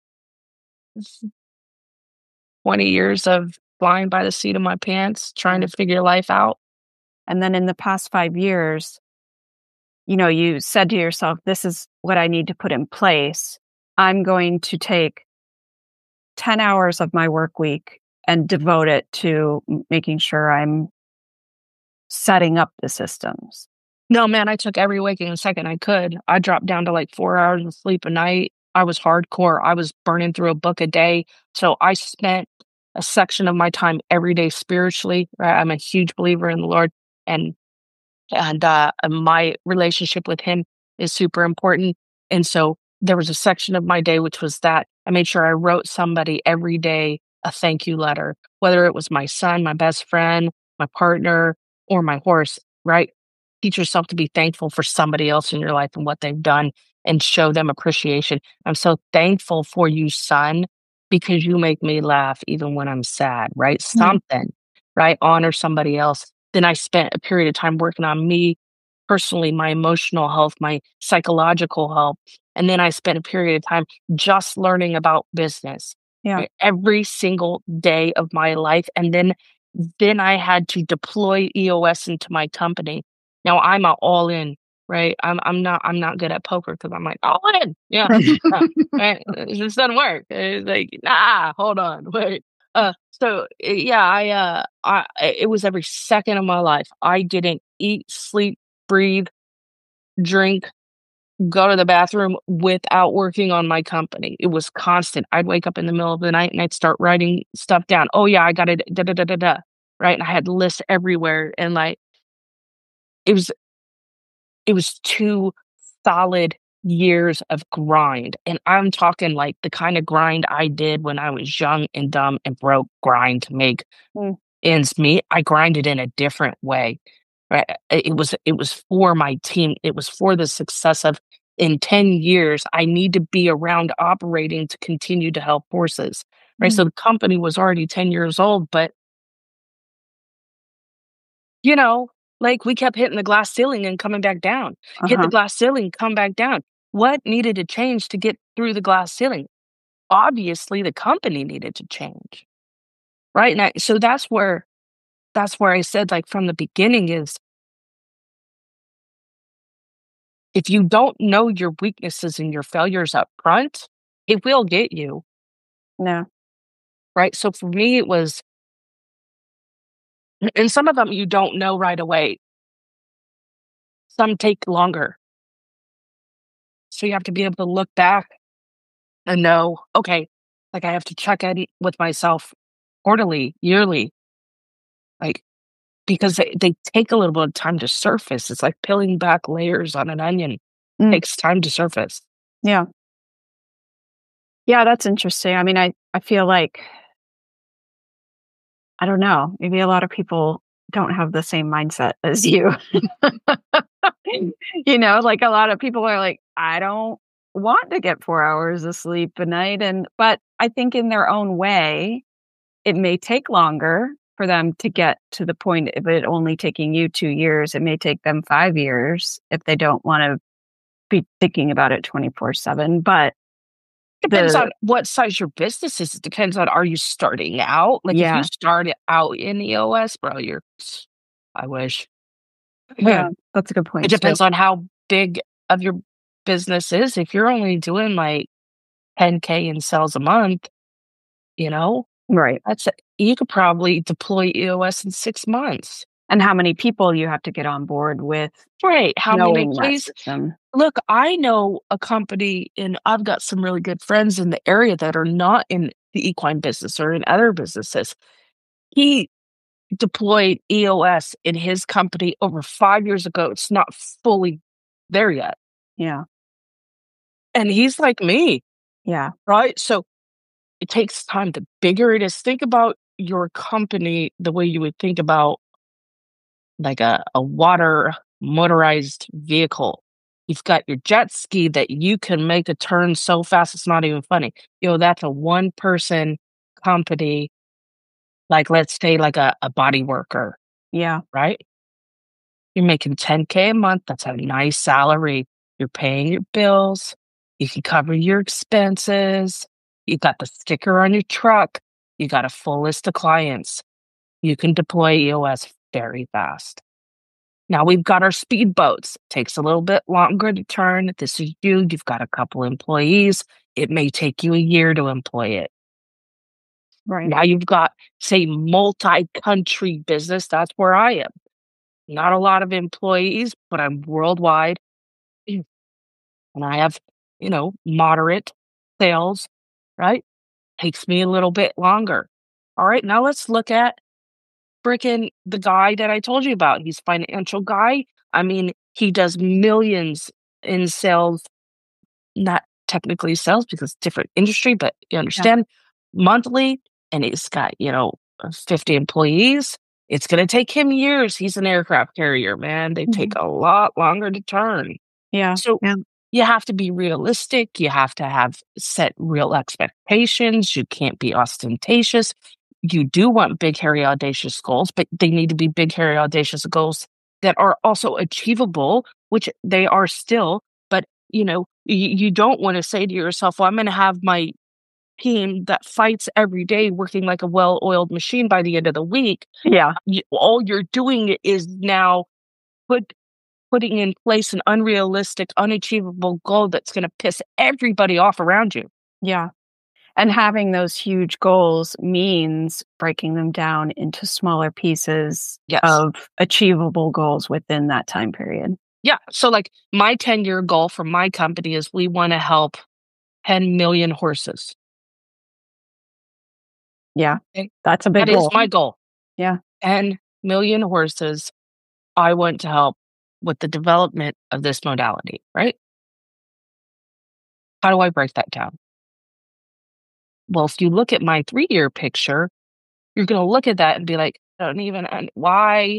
20 years of flying by the seat of my pants, trying to figure life out. And then in the past 5 years, you said to yourself, this is what I need to put in place. I'm going to take 10 hours of my work week and devote it to making sure I'm setting up the systems. No, man, I took every waking second I could. I dropped down to like 4 hours of sleep a night. I was hardcore. I was burning through a book a day. So I spent a section of my time every day spiritually. Right? I'm a huge believer in the Lord, and my relationship with Him is super important. And so there was a section of my day which was that I made sure I wrote somebody every day a thank you letter, whether it was my son, my best friend, my partner, or my horse. Right? Teach yourself to be thankful for somebody else in your life and what they've done, and show them appreciation. I'm so thankful for you, son, because you make me laugh even when I'm sad, right? Something, right? Honor somebody else. Then I spent a period of time working on me personally, my emotional health, my psychological health. And then I spent a period of time just learning about business, Yeah. right? Every single day of my life. And then I had to deploy EOS into my company. Now I'm all in, right? I'm not good at poker because I'm like all in. Yeah. Right? It just doesn't work. It's like, nah, hold on, wait. Yeah, it was every second of my life. I didn't eat, sleep, breathe, drink, go to the bathroom without working on my company. It was constant. I'd wake up in the middle of the night and I'd start writing stuff down. Oh yeah, I got it. Da da da da da. Right, and I had lists everywhere, and like it was 2 solid years of grind. And I'm talking like the kind of grind I did when I was young and dumb and broke, grind to make ends meet. I grinded in a different way. Right. It was for my team. It was for the success of in 10 years, I need to be around operating to continue to help horses. Right. So the company was already 10 years old, but like we kept hitting the glass ceiling and coming back down. Hit the glass ceiling, come back down. What needed to change to get through the glass ceiling? Obviously, the company needed to change, right? So that's where I said, like from the beginning, is if you don't know your weaknesses and your failures up front, it will get you. No. Right? So for me, it was, and some of them you don't know right away. Some take longer. So you have to be able to look back and know, okay, like I have to check in with myself quarterly, yearly, like because they take a little bit of time to surface. It's like peeling back layers on an onion. Takes time to surface. Yeah. Yeah, that's interesting. I mean, I feel like, I don't know, maybe a lot of people don't have the same mindset as you. Like a lot of people are like, I don't want to get 4 hours of sleep a night. But I think in their own way, it may take longer for them to get to the point of it only taking you 2 years. It may take them 5 years if they don't want to be thinking about it 24/7. But depends on what size your business is. It depends on, are you starting out? Like if you started out in EOS, bro, I wish. Yeah, that's a good point. It depends on how big of your business is. If you're only doing like 10K in sales a month, right. You could probably deploy EOS in 6 months. And how many people you have to get on board with. Right. How many places? System. Look, I know a company, and I've got some really good friends in the area that are not in the equine business or in other businesses. He deployed EOS in his company over 5 years ago. It's not fully there yet. Yeah. And he's like me. Yeah. Right. So it takes time. The bigger it is, think about your company the way you would think about like a water motorized vehicle. You've got your jet ski that you can make a turn so fast it's not even funny. That's a one person company, like let's say like a body worker. Yeah. Right? You're making 10K a month. That's a nice salary. You're paying your bills. You can cover your expenses. You got the sticker on your truck. You got a full list of clients. You can deploy EOS very fast. Now we've got our speedboats. Takes a little bit longer to turn. This is you. You've got a couple employees. It may take you a year to employ it. Right. Now you've got, say, multi-country business. That's where I am. Not a lot of employees, but I'm worldwide. And I have, moderate sales, right? Takes me a little bit longer. All right, now let's look at freaking the guy that I told you about. He's a financial guy. I mean, he does millions in sales, not technically sales because it's different industry, but you understand, monthly, and he's got, 50 employees. It's going to take him years. He's an aircraft carrier, man. They take a lot longer to turn. Yeah. So Yeah. you have to be realistic. You have to have set real expectations. You can't be ostentatious. You do want big, hairy, audacious goals, but they need to be big, hairy, audacious goals that are also achievable, which they are still. But, you don't want to say to yourself, well, I'm going to have my team that fights every day working like a well-oiled machine by the end of the week. Yeah. All you're doing is now putting in place an unrealistic, unachievable goal that's going to piss everybody off around you. Yeah. And having those huge goals means breaking them down into smaller pieces Yes. of achievable goals within that time period. Yeah. So, like, my 10-year goal for my company is we want to help 10 million horses. Yeah. Okay. That's a big That is goal. my goal. Yeah. 10 million horses. I want to help with the development of this modality, right? How do I break that down? Well, if you look at my 3-year picture, you're going to look at that and be like, I don't even, why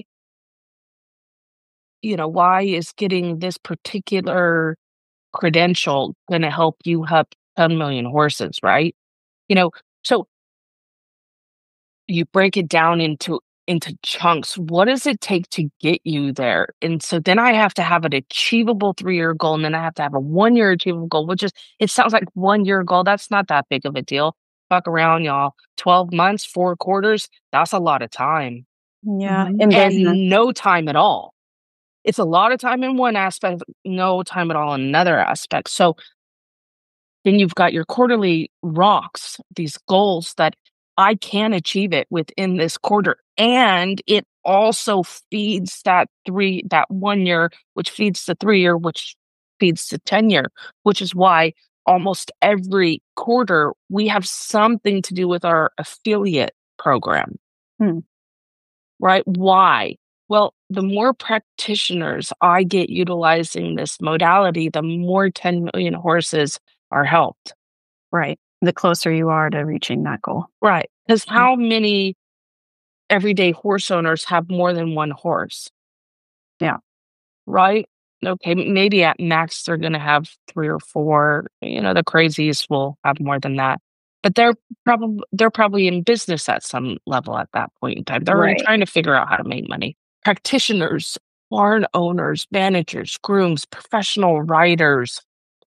is getting this particular credential going to help you help 10 million horses, right? So you break it down into chunks. What does it take to get you there? And so then I have to have an achievable 3-year goal, and then I have to have a 1-year achievable goal, which is, it sounds like 1-year goal. That's not that big of a deal. Fuck around, y'all. 12 months, 4 quarters, that's a lot of time. Yeah. Mhm. In business. And no time at all. It's a lot of time in one aspect, no time at all in another aspect. So then you've got your quarterly rocks, these goals that I can achieve it within this quarter. And it also feeds that 1 year, which feeds the 3-year, which feeds the 10-year, which is why almost every quarter we have something to do with our affiliate program. Hmm. Right? Why? Well, the more practitioners I get utilizing this modality, the more 10 million horses are helped. Right. The closer you are to reaching that goal. Right. Because how many everyday horse owners have more than one horse? Yeah. Right? Okay, maybe at max they're going to have 3 or 4. The crazies will have more than that. But they're probably in business at some level at that point in time. They're already Right. trying to figure out how to make money. Practitioners, barn owners, managers, grooms, professional riders,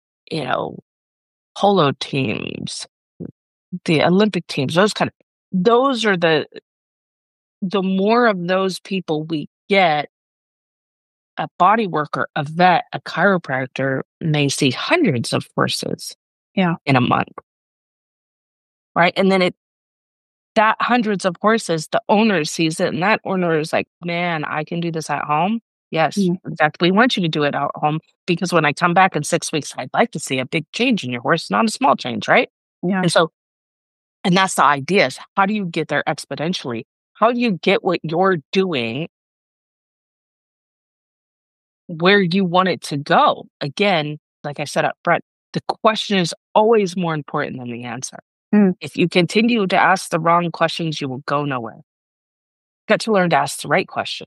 polo teams, the Olympic teams, those are the more of those people we get, a body worker, a vet, a chiropractor may see hundreds of horses Yeah. in a month. Right. And then that hundreds of horses, the owner sees it, and that owner is like, man, I can do this at home. Yes, Mm. in fact, we want you to do it at home because when I come back in 6 weeks, I'd like to see a big change in your horse, not a small change, right? Yeah. And that's the idea, is how do you get there exponentially? How do you get what you're doing where you want it to go? Again, like I said up front, the question is always more important than the answer. Mm. If you continue to ask the wrong questions, you will go nowhere. Got to learn to ask the right question.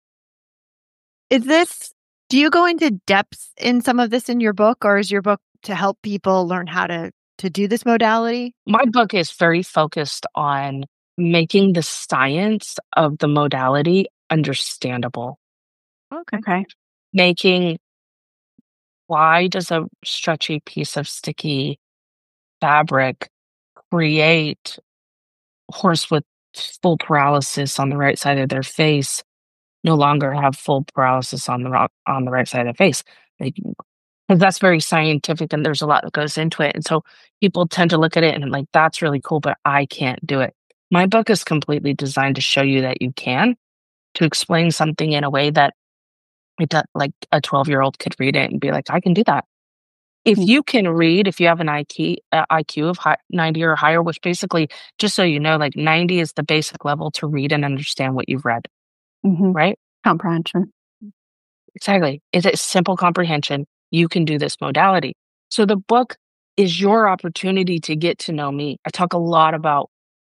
Do you go into depths in some of this in your book, or is your book to help people learn how to do this modality? My book is very focused on making the science of the modality understandable. Okay. Making, why does a stretchy piece of sticky fabric create horse with full paralysis on the right side of their face no longer have full paralysis on the right side of the face? Because that's very scientific and there's a lot that goes into it. And so people tend to look at it and like, that's really cool, but I can't do it. My book is completely designed to show you that you can, to explain something in a way that like a 12-year-old could read it and be like, I can do that. If Mm. you can read, if you have an IQ of 90 or higher, which basically, just so you know, like 90 is the basic level to read and understand what you've read, Mhm. right? Comprehension. Exactly. It's a simple comprehension. You can do this modality. So the book is your opportunity to get to know me. I talk a lot about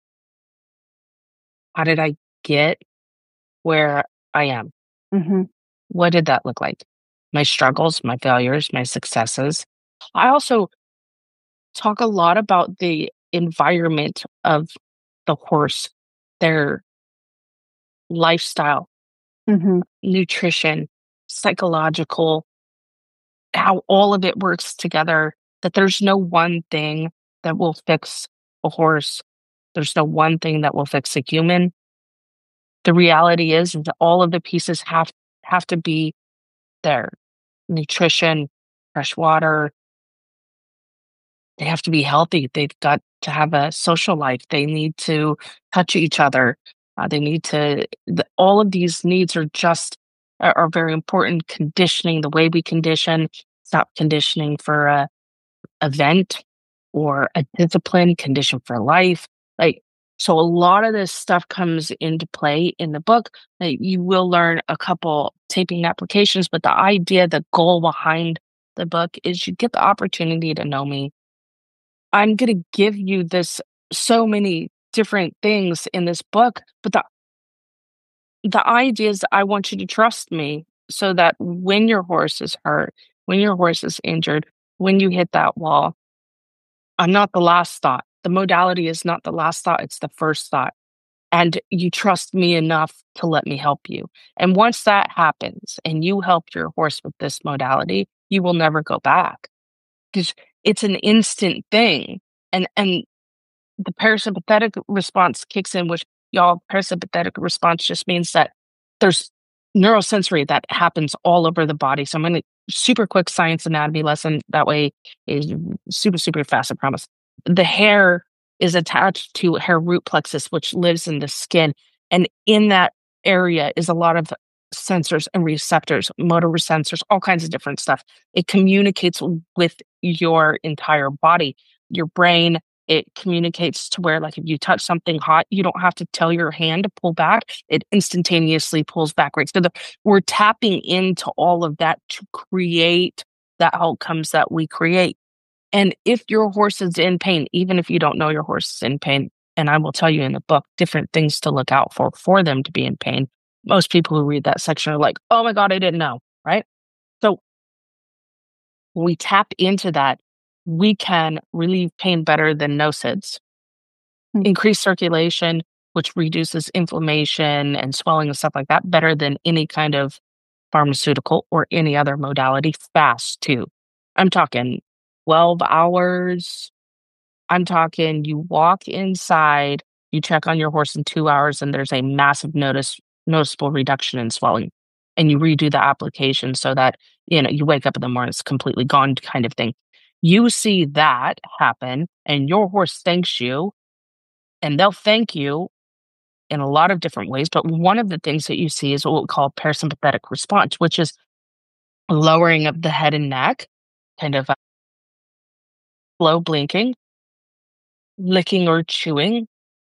how did I get where I am? Mhm. What did that look like? My struggles, my failures, my successes. I also talk a lot about the environment of the horse, their lifestyle, Mhm. nutrition, psychological, how all of it works together, that there's no one thing that will fix a horse. There's no one thing that will fix a human. The reality is that all of the pieces have to be there. Nutrition, fresh water, they have to be healthy. They've got to have a social life. They need to touch each other. They need to, all of these needs are just, are very important. Conditioning, the way we condition, stop conditioning for a event or a discipline, condition for life. Like, so a lot of this stuff comes into play in the book. You will learn a couple taping applications, but the idea, the goal behind the book is you get the opportunity to know me. I'm going to give you this so many different things in this book, but the idea is I want you to trust me so that when your horse is hurt, when your horse is injured, when you hit that wall, I'm not the last thought. The modality is not the last thought, it's the first thought. And you trust me enough to let me help you. And once that happens and you help your horse with this modality, you will never go back because it's an instant thing. And the parasympathetic response kicks in, which y'all, parasympathetic response just means that there's neurosensory that happens all over the body. So I'm going to super quick science anatomy lesson. That way is super, super fast, I promise. The hair is attached to hair root plexus, which lives in the skin. And in that area is a lot of sensors and receptors, motor sensors, all kinds of different stuff. It communicates with your entire body, your brain. It communicates to where, like, if you touch something hot, you don't have to tell your hand to pull back. It instantaneously pulls back, right? So we're tapping into all of that to create the outcomes that we create. And if your horse is in pain, even if you don't know your horse is in pain, and I will tell you in the book different things to look out for them to be in pain. Most people who read that section are like, oh my God, I didn't know, right? So when we tap into that, we can relieve pain better than NSAIDs, Mm. increase circulation, which reduces inflammation and swelling and stuff like that, better than any kind of pharmaceutical or any other modality, fast too. I'm talking 12 hours. I'm talking you walk inside, you check on your horse in 2 hours, and there's a massive noticeable reduction in swelling. And you redo the application so that, you wake up in the morning, it's completely gone kind of thing. You see that happen, and your horse thanks you, and they'll thank you in a lot of different ways. But one of the things that you see is what we call parasympathetic response, which is lowering of the head and neck, kind of slow blinking, licking or chewing,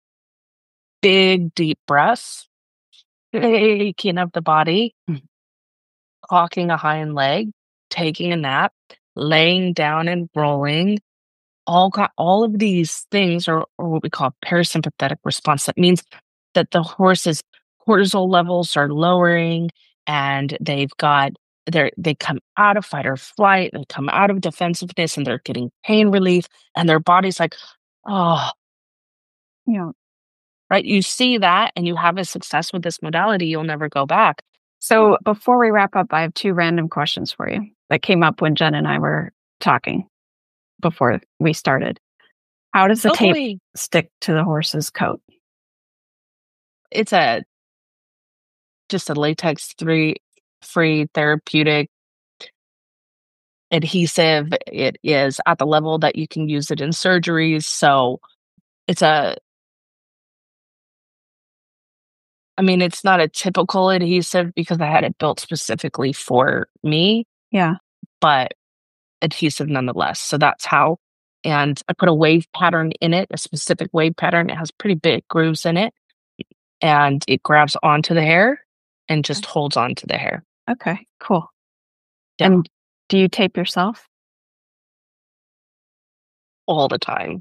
big deep breaths, shaking of the body, Mm. cocking a hind leg, taking a nap, laying down and rolling. All of these things are what we call parasympathetic response. That means that the horse's cortisol levels are lowering, and they come out of fight or flight, they come out of defensiveness, and they're getting pain relief, and their body's like, oh, Yeah. right. You see that, and you have a success with this modality, you'll never go back. So before we wrap up, I have two random questions for you that came up when Jen and I were talking before we started. How does the tape Hopefully, stick to the horse's coat? it's just a latex free therapeutic adhesive. It is at the level that you can use it in surgeries. So it's a I mean, it's not a typical adhesive because I had it built specifically for me, Yeah. but adhesive nonetheless. So that's how. And I put a wave pattern in it, a specific wave pattern. It has pretty big grooves in it, and it grabs onto the hair and just holds onto the hair. Okay, cool. Yeah. And do you tape yourself? All the time.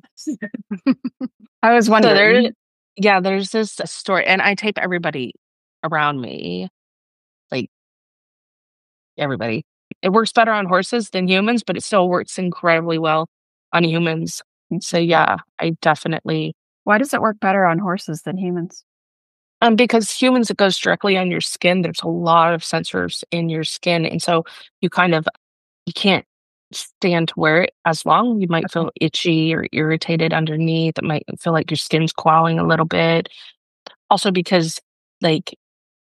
I was So wondering. there's this story, and I tape everybody around me, like everybody. It works better on horses than humans, but it still works incredibly well on humans. So yeah, I definitely Why does it work better on horses than humans? because humans, it goes directly on your skin. There's a lot of sensors in your skin, and so you can't stand to wear it as long. You might feel itchy or irritated underneath. It might feel like your skin's qualling a little bit. Also because like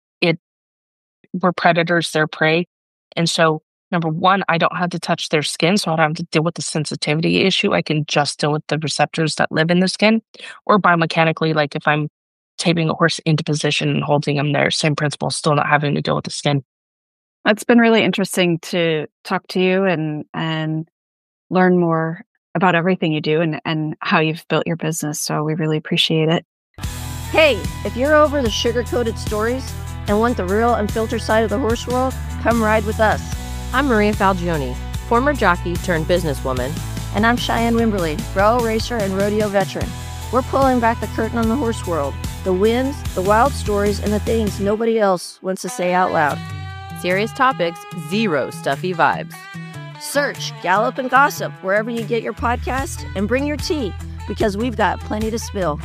we're predators, they're prey. And so number one, I don't have to touch their skin, so I don't have to deal with the sensitivity issue. I can just deal with the receptors that live in the skin. Or biomechanically, like if I'm taping a horse into position and holding him there, same principle, still not having to deal with the skin. It's been really interesting to talk to you and learn more about everything you do and how you've built your business. So we really appreciate it. Hey, if you're over the sugar-coated stories and want the real unfiltered side of the horse world, come ride with us. I'm Maria Falgione, former jockey turned businesswoman. And I'm Cheyenne Wimberly, bro racer and rodeo veteran. We're pulling back the curtain on the horse world, the wins, the wild stories, and the things nobody else wants to say out loud. Serious topics, zero stuffy vibes. Search Gallop and Gossip wherever you get your podcast and bring your tea because we've got plenty to spill.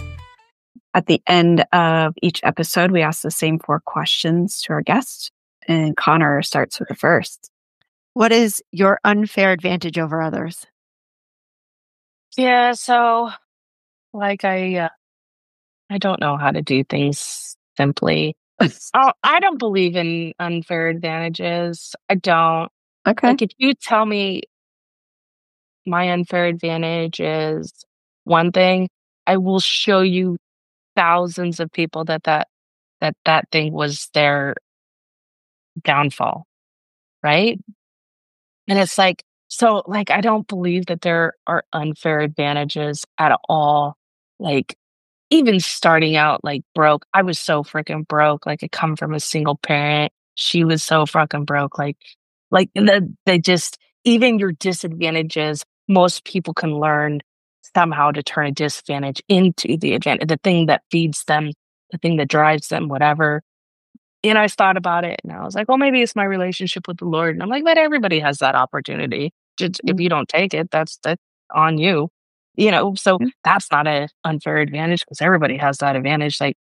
At the end of each episode, we ask the same 4 questions to our guests, and Connor starts with the first. What is your unfair advantage over others? Yeah, so like I don't know how to do things simply. I don't believe in unfair advantages. I don't. Okay. Like if you tell me my unfair advantage is one thing, I will show you thousands of people that thing was their downfall, right? And it's like, so like I don't believe that there are unfair advantages at all. Like even starting out like broke, I was so freaking broke. Like I come from a single parent. She was so fucking broke. Like they just, even your disadvantages, most people can learn somehow to turn a disadvantage into the advantage, the thing that feeds them, the thing that drives them, whatever. And I thought about it and I was like, well, maybe it's my relationship with the Lord. And I'm like, but everybody has that opportunity. Just if you don't take it, that's on you. So that's not an unfair advantage because everybody has that advantage. Like,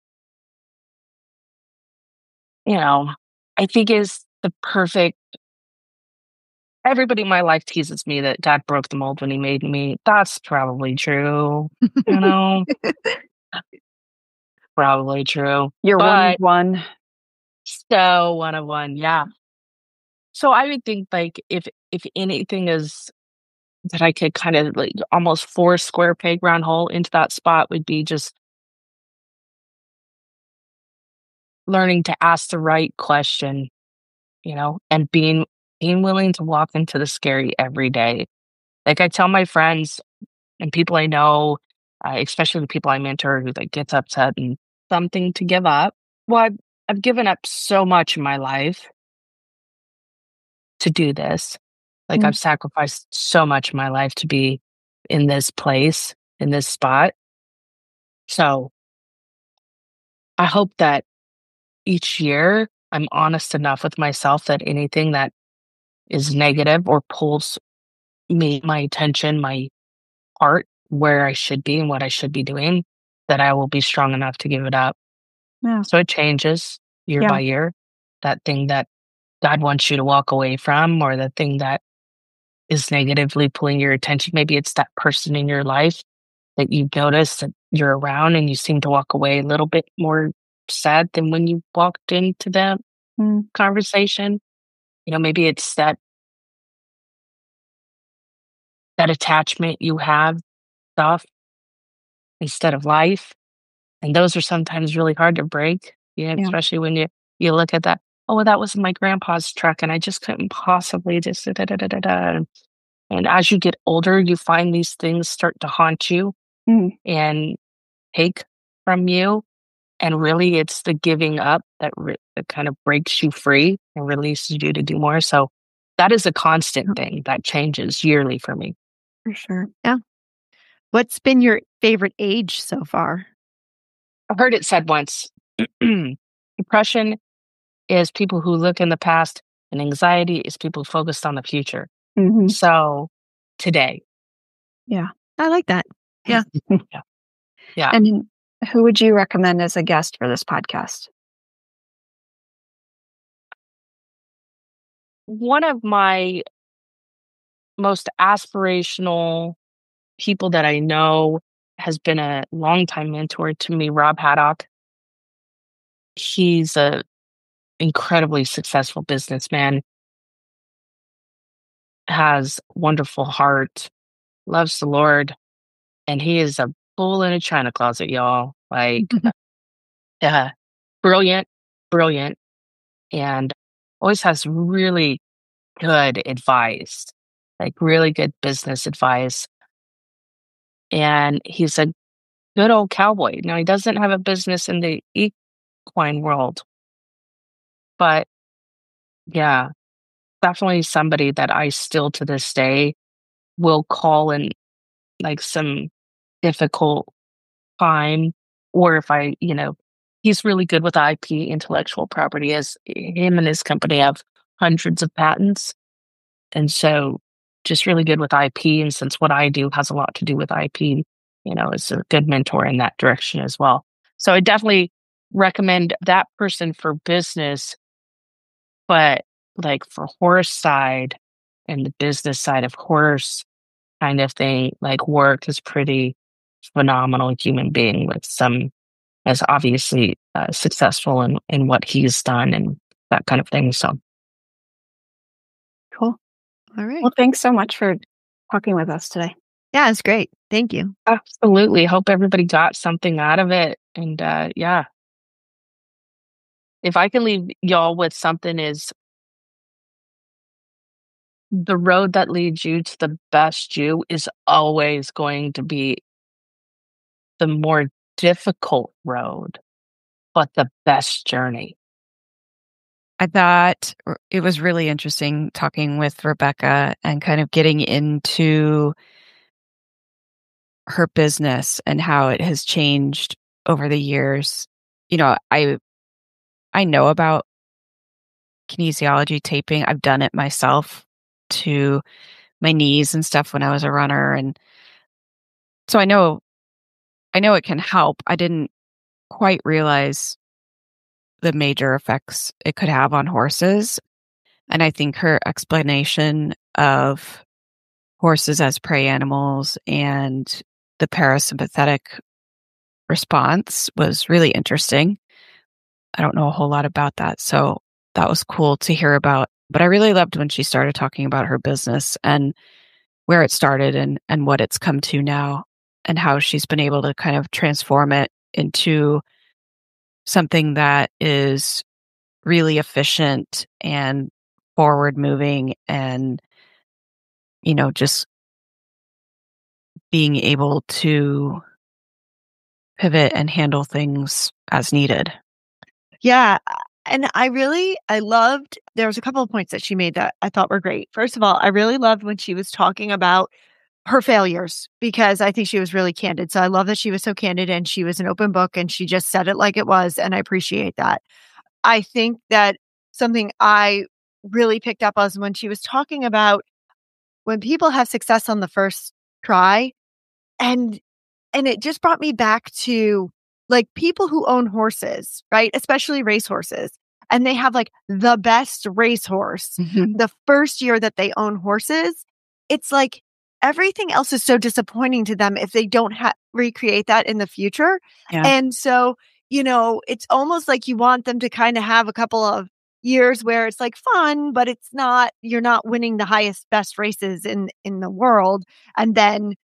I think is the perfect. Everybody in my life teases me that God broke the mold when he made me. That's probably true. Probably true. You're one of one. So one of one, yeah. So I would think like if anything is that I could kind of like almost 4 square peg round hole into that spot would be just learning to ask the right question, and being willing to walk into the scary every day. Like I tell my friends and people I know, especially the people I mentor who like gets upset and something to give up. Well, I've given up so much in my life to do this. Like I've sacrificed so much in my life to be in this place, in this spot. So I hope that each year I'm honest enough with myself that anything that is negative or pulls my attention, my heart, where I should be and what I should be doing, that I will be strong enough to give it up. Yeah. So it changes year by year. That thing that God wants you to walk away from, or the thing that is negatively pulling your attention. Maybe it's that person in your life that you notice that you're around and you seem to walk away a little bit more sad than when you walked into that conversation. Maybe it's that attachment you have stuff instead of life. And those are sometimes really hard to break. Yeah, Yeah. especially when you look at that, oh, well, that was my grandpa's truck, and I just couldn't possibly just da, da, da, da, da, da. And as you get older, you find these things start to haunt you Mm. and take from you. And really, it's the giving up that kind of breaks you free and releases you to do more. So that is a constant Yeah, thing that changes yearly for me. for sure. Yeah. What's been your favorite age so far? I've heard it said once, depression is people who look in the past, and anxiety is people focused on the future. Hmm. So today, Yeah. I like that. Yeah. yeah, yeah. And who would you recommend as a guest for this podcast? One of my most aspirational people that I know has been a longtime mentor to me, Rob Haddock. He's a incredibly successful businessman, has wonderful heart, loves the Lord, and he is a bull in a china closet, y'all. Like, uh, brilliant, brilliant, and always has really good advice, like really good business advice. And he's a good old cowboy. Now, he doesn't have a business in the equine world, but yeah, definitely somebody that I still to this day will call in like some difficult time, or if he's really good with IP, intellectual property, as him and his company have hundreds of patents. And so just really good with IP. And since what I do has a lot to do with IP, is a good mentor in that direction as well. So I definitely recommend that person for business, but like for horse side and the business side of horse kind of thing, like work is pretty phenomenal human being with some as obviously successful in what he's done and that kind of thing. So Cool. All right. Well, thanks so much for talking with us today. Yeah, it's great. Thank you. absolutely hope everybody got something out of it. And yeah, if I can leave y'all with something is the road that leads you to the best you is always going to be the more difficult road, but the best journey. I thought it was really interesting talking with Rebecca and kind of getting into her business and how it has changed over the years. I know about kinesiology taping. I've done it myself to my knees and stuff when I was a runner, and so I know it can help. I didn't quite realize the major effects it could have on horses. And I think her explanation of horses as prey animals and the parasympathetic response was really interesting. I don't know a whole lot about that, so that was cool to hear about. But I really loved when she started talking about her business and where it started and what it's come to now and how she's been able to kind of transform it into something that is really efficient and forward moving and, just being able to pivot and handle things as needed. Yeah. And I loved, there was a couple of points that she made that I thought were great. First of all, I really loved when she was talking about her failures because I think she was really candid. So I love that she was so candid and she was an open book and she just said it like it was. And I appreciate that. I think that something I really picked up was when she was talking about when people have success on the first try, and it just brought me back to like people who own horses, right? Especially race horses. And they have like the best racehorse the first year that they own horses. It's like everything else is so disappointing to them if they don't recreate that in the future. Yeah. And so, it's almost like you want them to kind of have a couple of years where it's like fun, but you're not winning the highest, best races in the world. And then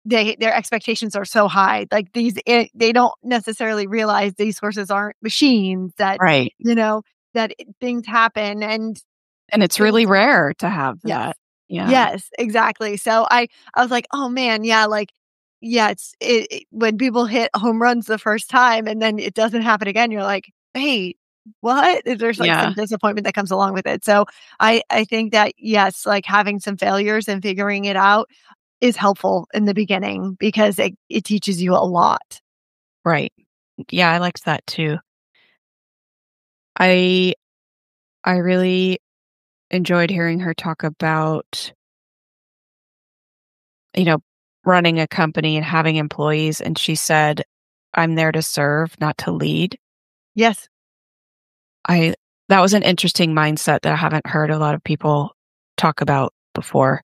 their expectations are so high. Like they don't necessarily realize these horses aren't machines, that, Right. that things happen. And it's really rare to have Yes. that. Yeah. Yes, exactly. So I was like, oh man, yeah, like, yeah, when people hit home runs the first time and then it doesn't happen again, you're like, hey, what? There's like Yeah. some disappointment that comes along with it. So I think that, yes, like having some failures and figuring it out is helpful in the beginning because it teaches you a lot. Right. Yeah, I liked that too. I really enjoyed hearing her talk about, running a company and having employees. And she said, I'm there to serve, not to lead. Yes. That was an interesting mindset that I haven't heard a lot of people talk about before.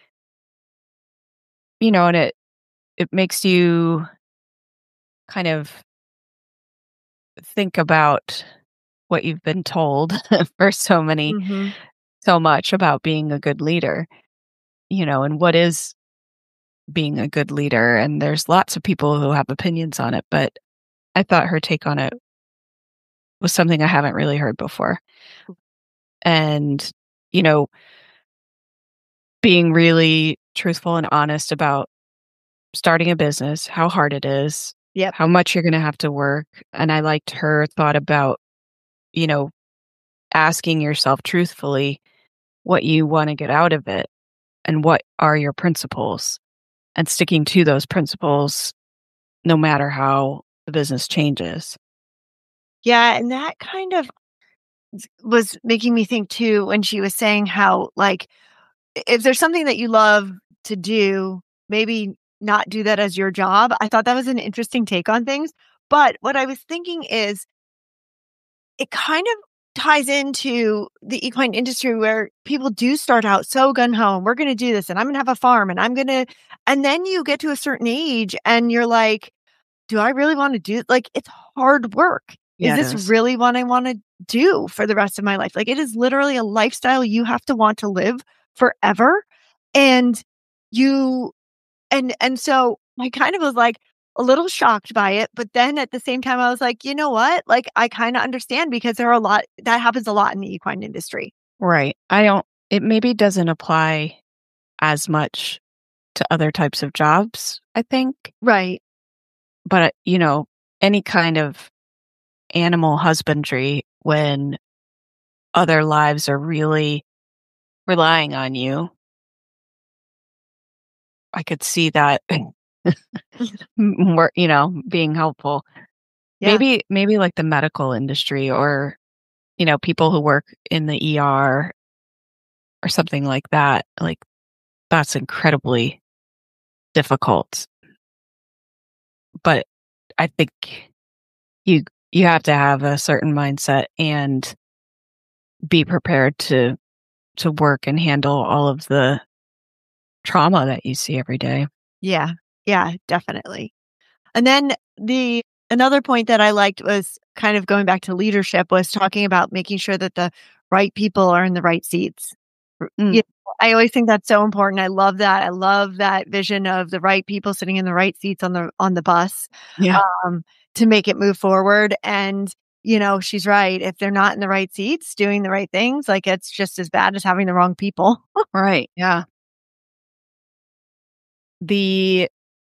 And it makes you kind of think about what you've been told for so much about being a good leader, and what is being a good leader. And there's lots of people who have opinions on it, but I thought her take on it was something I haven't really heard before. And, being really truthful and honest about starting a business, how hard it is, Yep. how much you're going to have to work. And I liked her thought about, asking yourself truthfully what you want to get out of it and what are your principles, and sticking to those principles no matter how the business changes. Yeah. And that kind of was making me think too, when she was saying how, like, if there's something that you love to do, maybe not do that as your job. I thought that was an interesting take on things. But what I was thinking is it kind of ties into the equine industry where people do start out so gung-ho, and we're going to do this, and I'm going to have a farm, and then you get to a certain age and you're like, do I really want to do, like, it's hard work. Yeah, Is this really what I want to do for the rest of my life? Like, it is literally a lifestyle you have to want to live forever. And so I kind of was like a little shocked by it, but then at the same time I was like, you know what? Like, I kind of understand, because there are a lot that happens a lot in the equine industry. Right. It maybe doesn't apply as much to other types of jobs, I think. Right. But, any kind of animal husbandry, when other lives are really relying on you, I could see that more, being helpful. Yeah. Maybe like the medical industry, or, people who work in the ER or something like that. Like, that's incredibly difficult. But I think you have to have a certain mindset and be prepared to work and handle all of the trauma that you see every day. Yeah. Yeah, definitely. And then another point that I liked was kind of going back to leadership, was talking about making sure that the right people are in the right seats. I always think that's so important. I love that. I love that vision of the right people sitting in the right seats on the bus, Yeah. to make it move forward. And, she's right. If they're not in the right seats doing the right things, like, it's just as bad as having the wrong people. Right. Yeah. The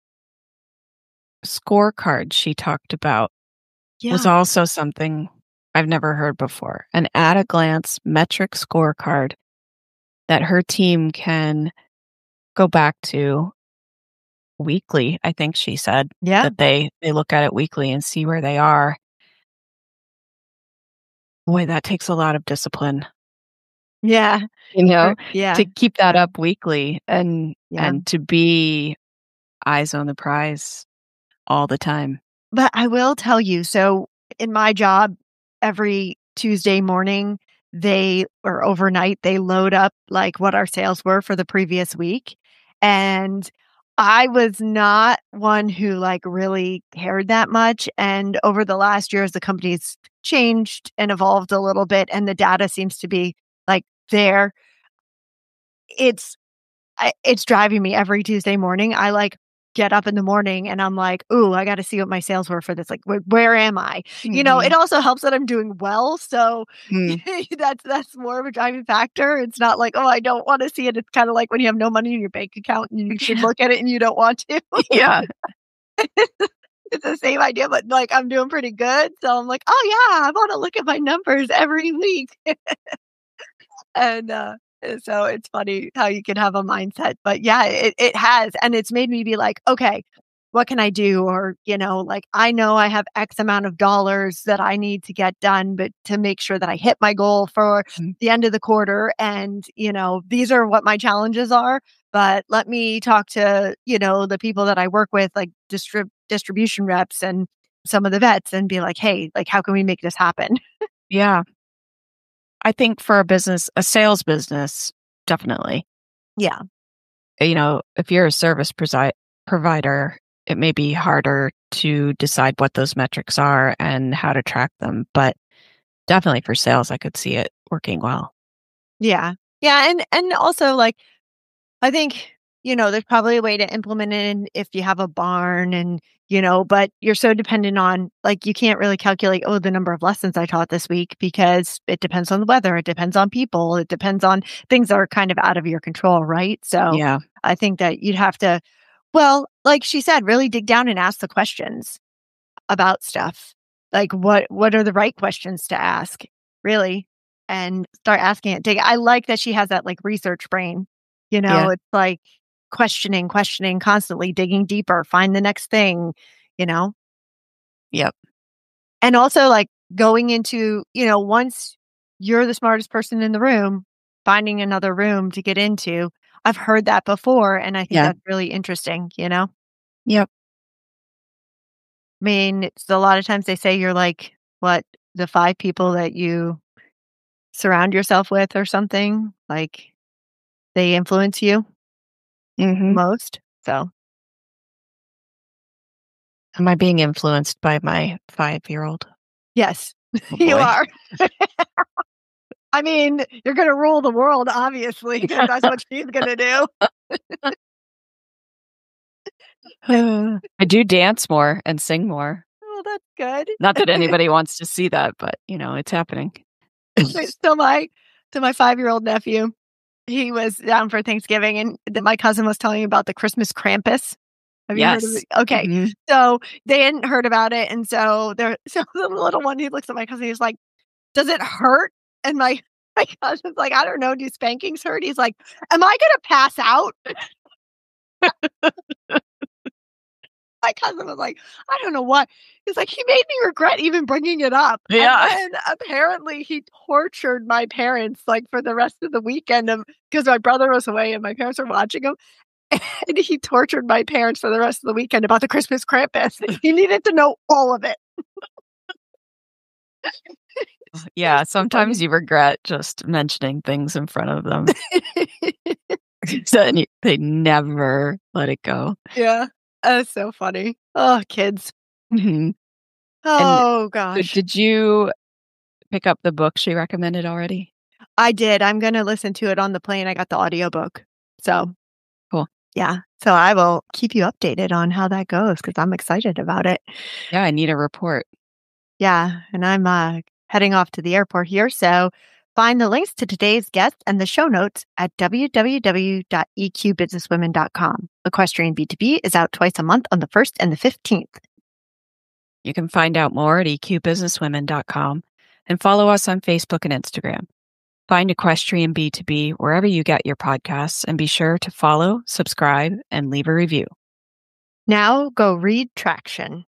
scorecard she talked about was also something I've never heard before. An at-a-glance metric scorecard that her team can go back to weekly, I think she said. Yeah. That they look at it weekly and see where they are. Boy, that takes a lot of discipline. Yeah. Yeah. To keep that up weekly and to be eyes on the prize all the time. But I will tell you, so in my job, every Tuesday morning, or overnight, they load up like what our sales were for the previous week. And I was not one who like really cared that much. And over the last year, as the company's changed and evolved a little bit, and the data seems to be like there, it's driving me every Tuesday morning. I like get up in the morning and I'm like, ooh, I got to see what my sales were for this. Like, where am I? It also helps that I'm doing well. So that's more of a driving factor. It's not like, oh, I don't want to see it. It's kind of like when you have no money in your bank account and you should look at it and you don't want to. Yeah. It's the same idea, but like I'm doing pretty good. So I'm like, oh yeah, I want to look at my numbers every week. And so it's funny how you can have a mindset. But yeah, it has. And it's made me be like, okay, what can I do? Or, like I know I have X amount of dollars that I need to get done, but to make sure that I hit my goal for the end of the quarter. And, these are what my challenges are. But let me talk to, the people that I work with, like distribution reps and some of the vets and be like, hey, like, how can we make this happen? Yeah. I think for a sales business, definitely. Yeah. If you're a service provider, it may be harder to decide what those metrics are and how to track them. But definitely for sales, I could see it working well. Yeah. Yeah. And also like, I think, there's probably a way to implement it if you have a barn and, but you're so dependent on, like, you can't really calculate, the number of lessons I taught this week because it depends on the weather. It depends on people. It depends on things that are kind of out of your control. Right. So yeah, I think that you'd have to, well, like she said, really dig down and ask the questions about stuff. Like what are the right questions to ask, really? And start asking it. I like that she has that like research brain. It's like questioning, constantly digging deeper, find the next thing, Yep. And also like going into, once you're the smartest person in the room, finding another room to get into. I've heard that before. And I think that's really interesting, Yep. I mean, it's a lot of times they say you're like, the 5 people that you surround yourself with or something, like they influence you most. So am I being influenced by my 5-year-old? Yes, you are. I mean, you're going to rule the world, obviously, because that's what she's going to do. I do dance more and sing more. Oh, that's good. Not that anybody wants to see that, but it's happening. So my 5-year-old nephew, he was down for Thanksgiving, and my cousin was telling me about the Christmas Krampus. Have you heard of it? Okay. So they hadn't heard about it. And so the little one, he looks at my cousin, he's like, does it hurt? And my cousin's like, I don't know, do spankings hurt? He's like, am I going to pass out? My cousin was like, I don't know what. He's like, he made me regret even bringing it up. Yeah. And apparently he tortured my parents like for the rest of the weekend because my brother was away and my parents were watching him. And he tortured my parents for the rest of the weekend about the Christmas Krampus. He needed to know all of it. Yeah, sometimes you regret just mentioning things in front of them. They never let it go. Yeah, that's so funny. Oh, kids. Mm-hmm. Oh, gosh. Did you pick up the book she recommended already? I did. I'm going to listen to it on the plane. I got the audiobook. So cool. Yeah. So I will keep you updated on how that goes because I'm excited about it. Yeah, I need a report. Yeah. And I'm heading off to the airport here. So find the links to today's guest and the show notes at www.eqbusinesswomen.com. Equestrian B2B is out twice a month on the 1st and the 15th. You can find out more at eqbusinesswomen.com and follow us on Facebook and Instagram. Find Equestrian B2B wherever you get your podcasts and be sure to follow, subscribe, and leave a review. Now go read Traction.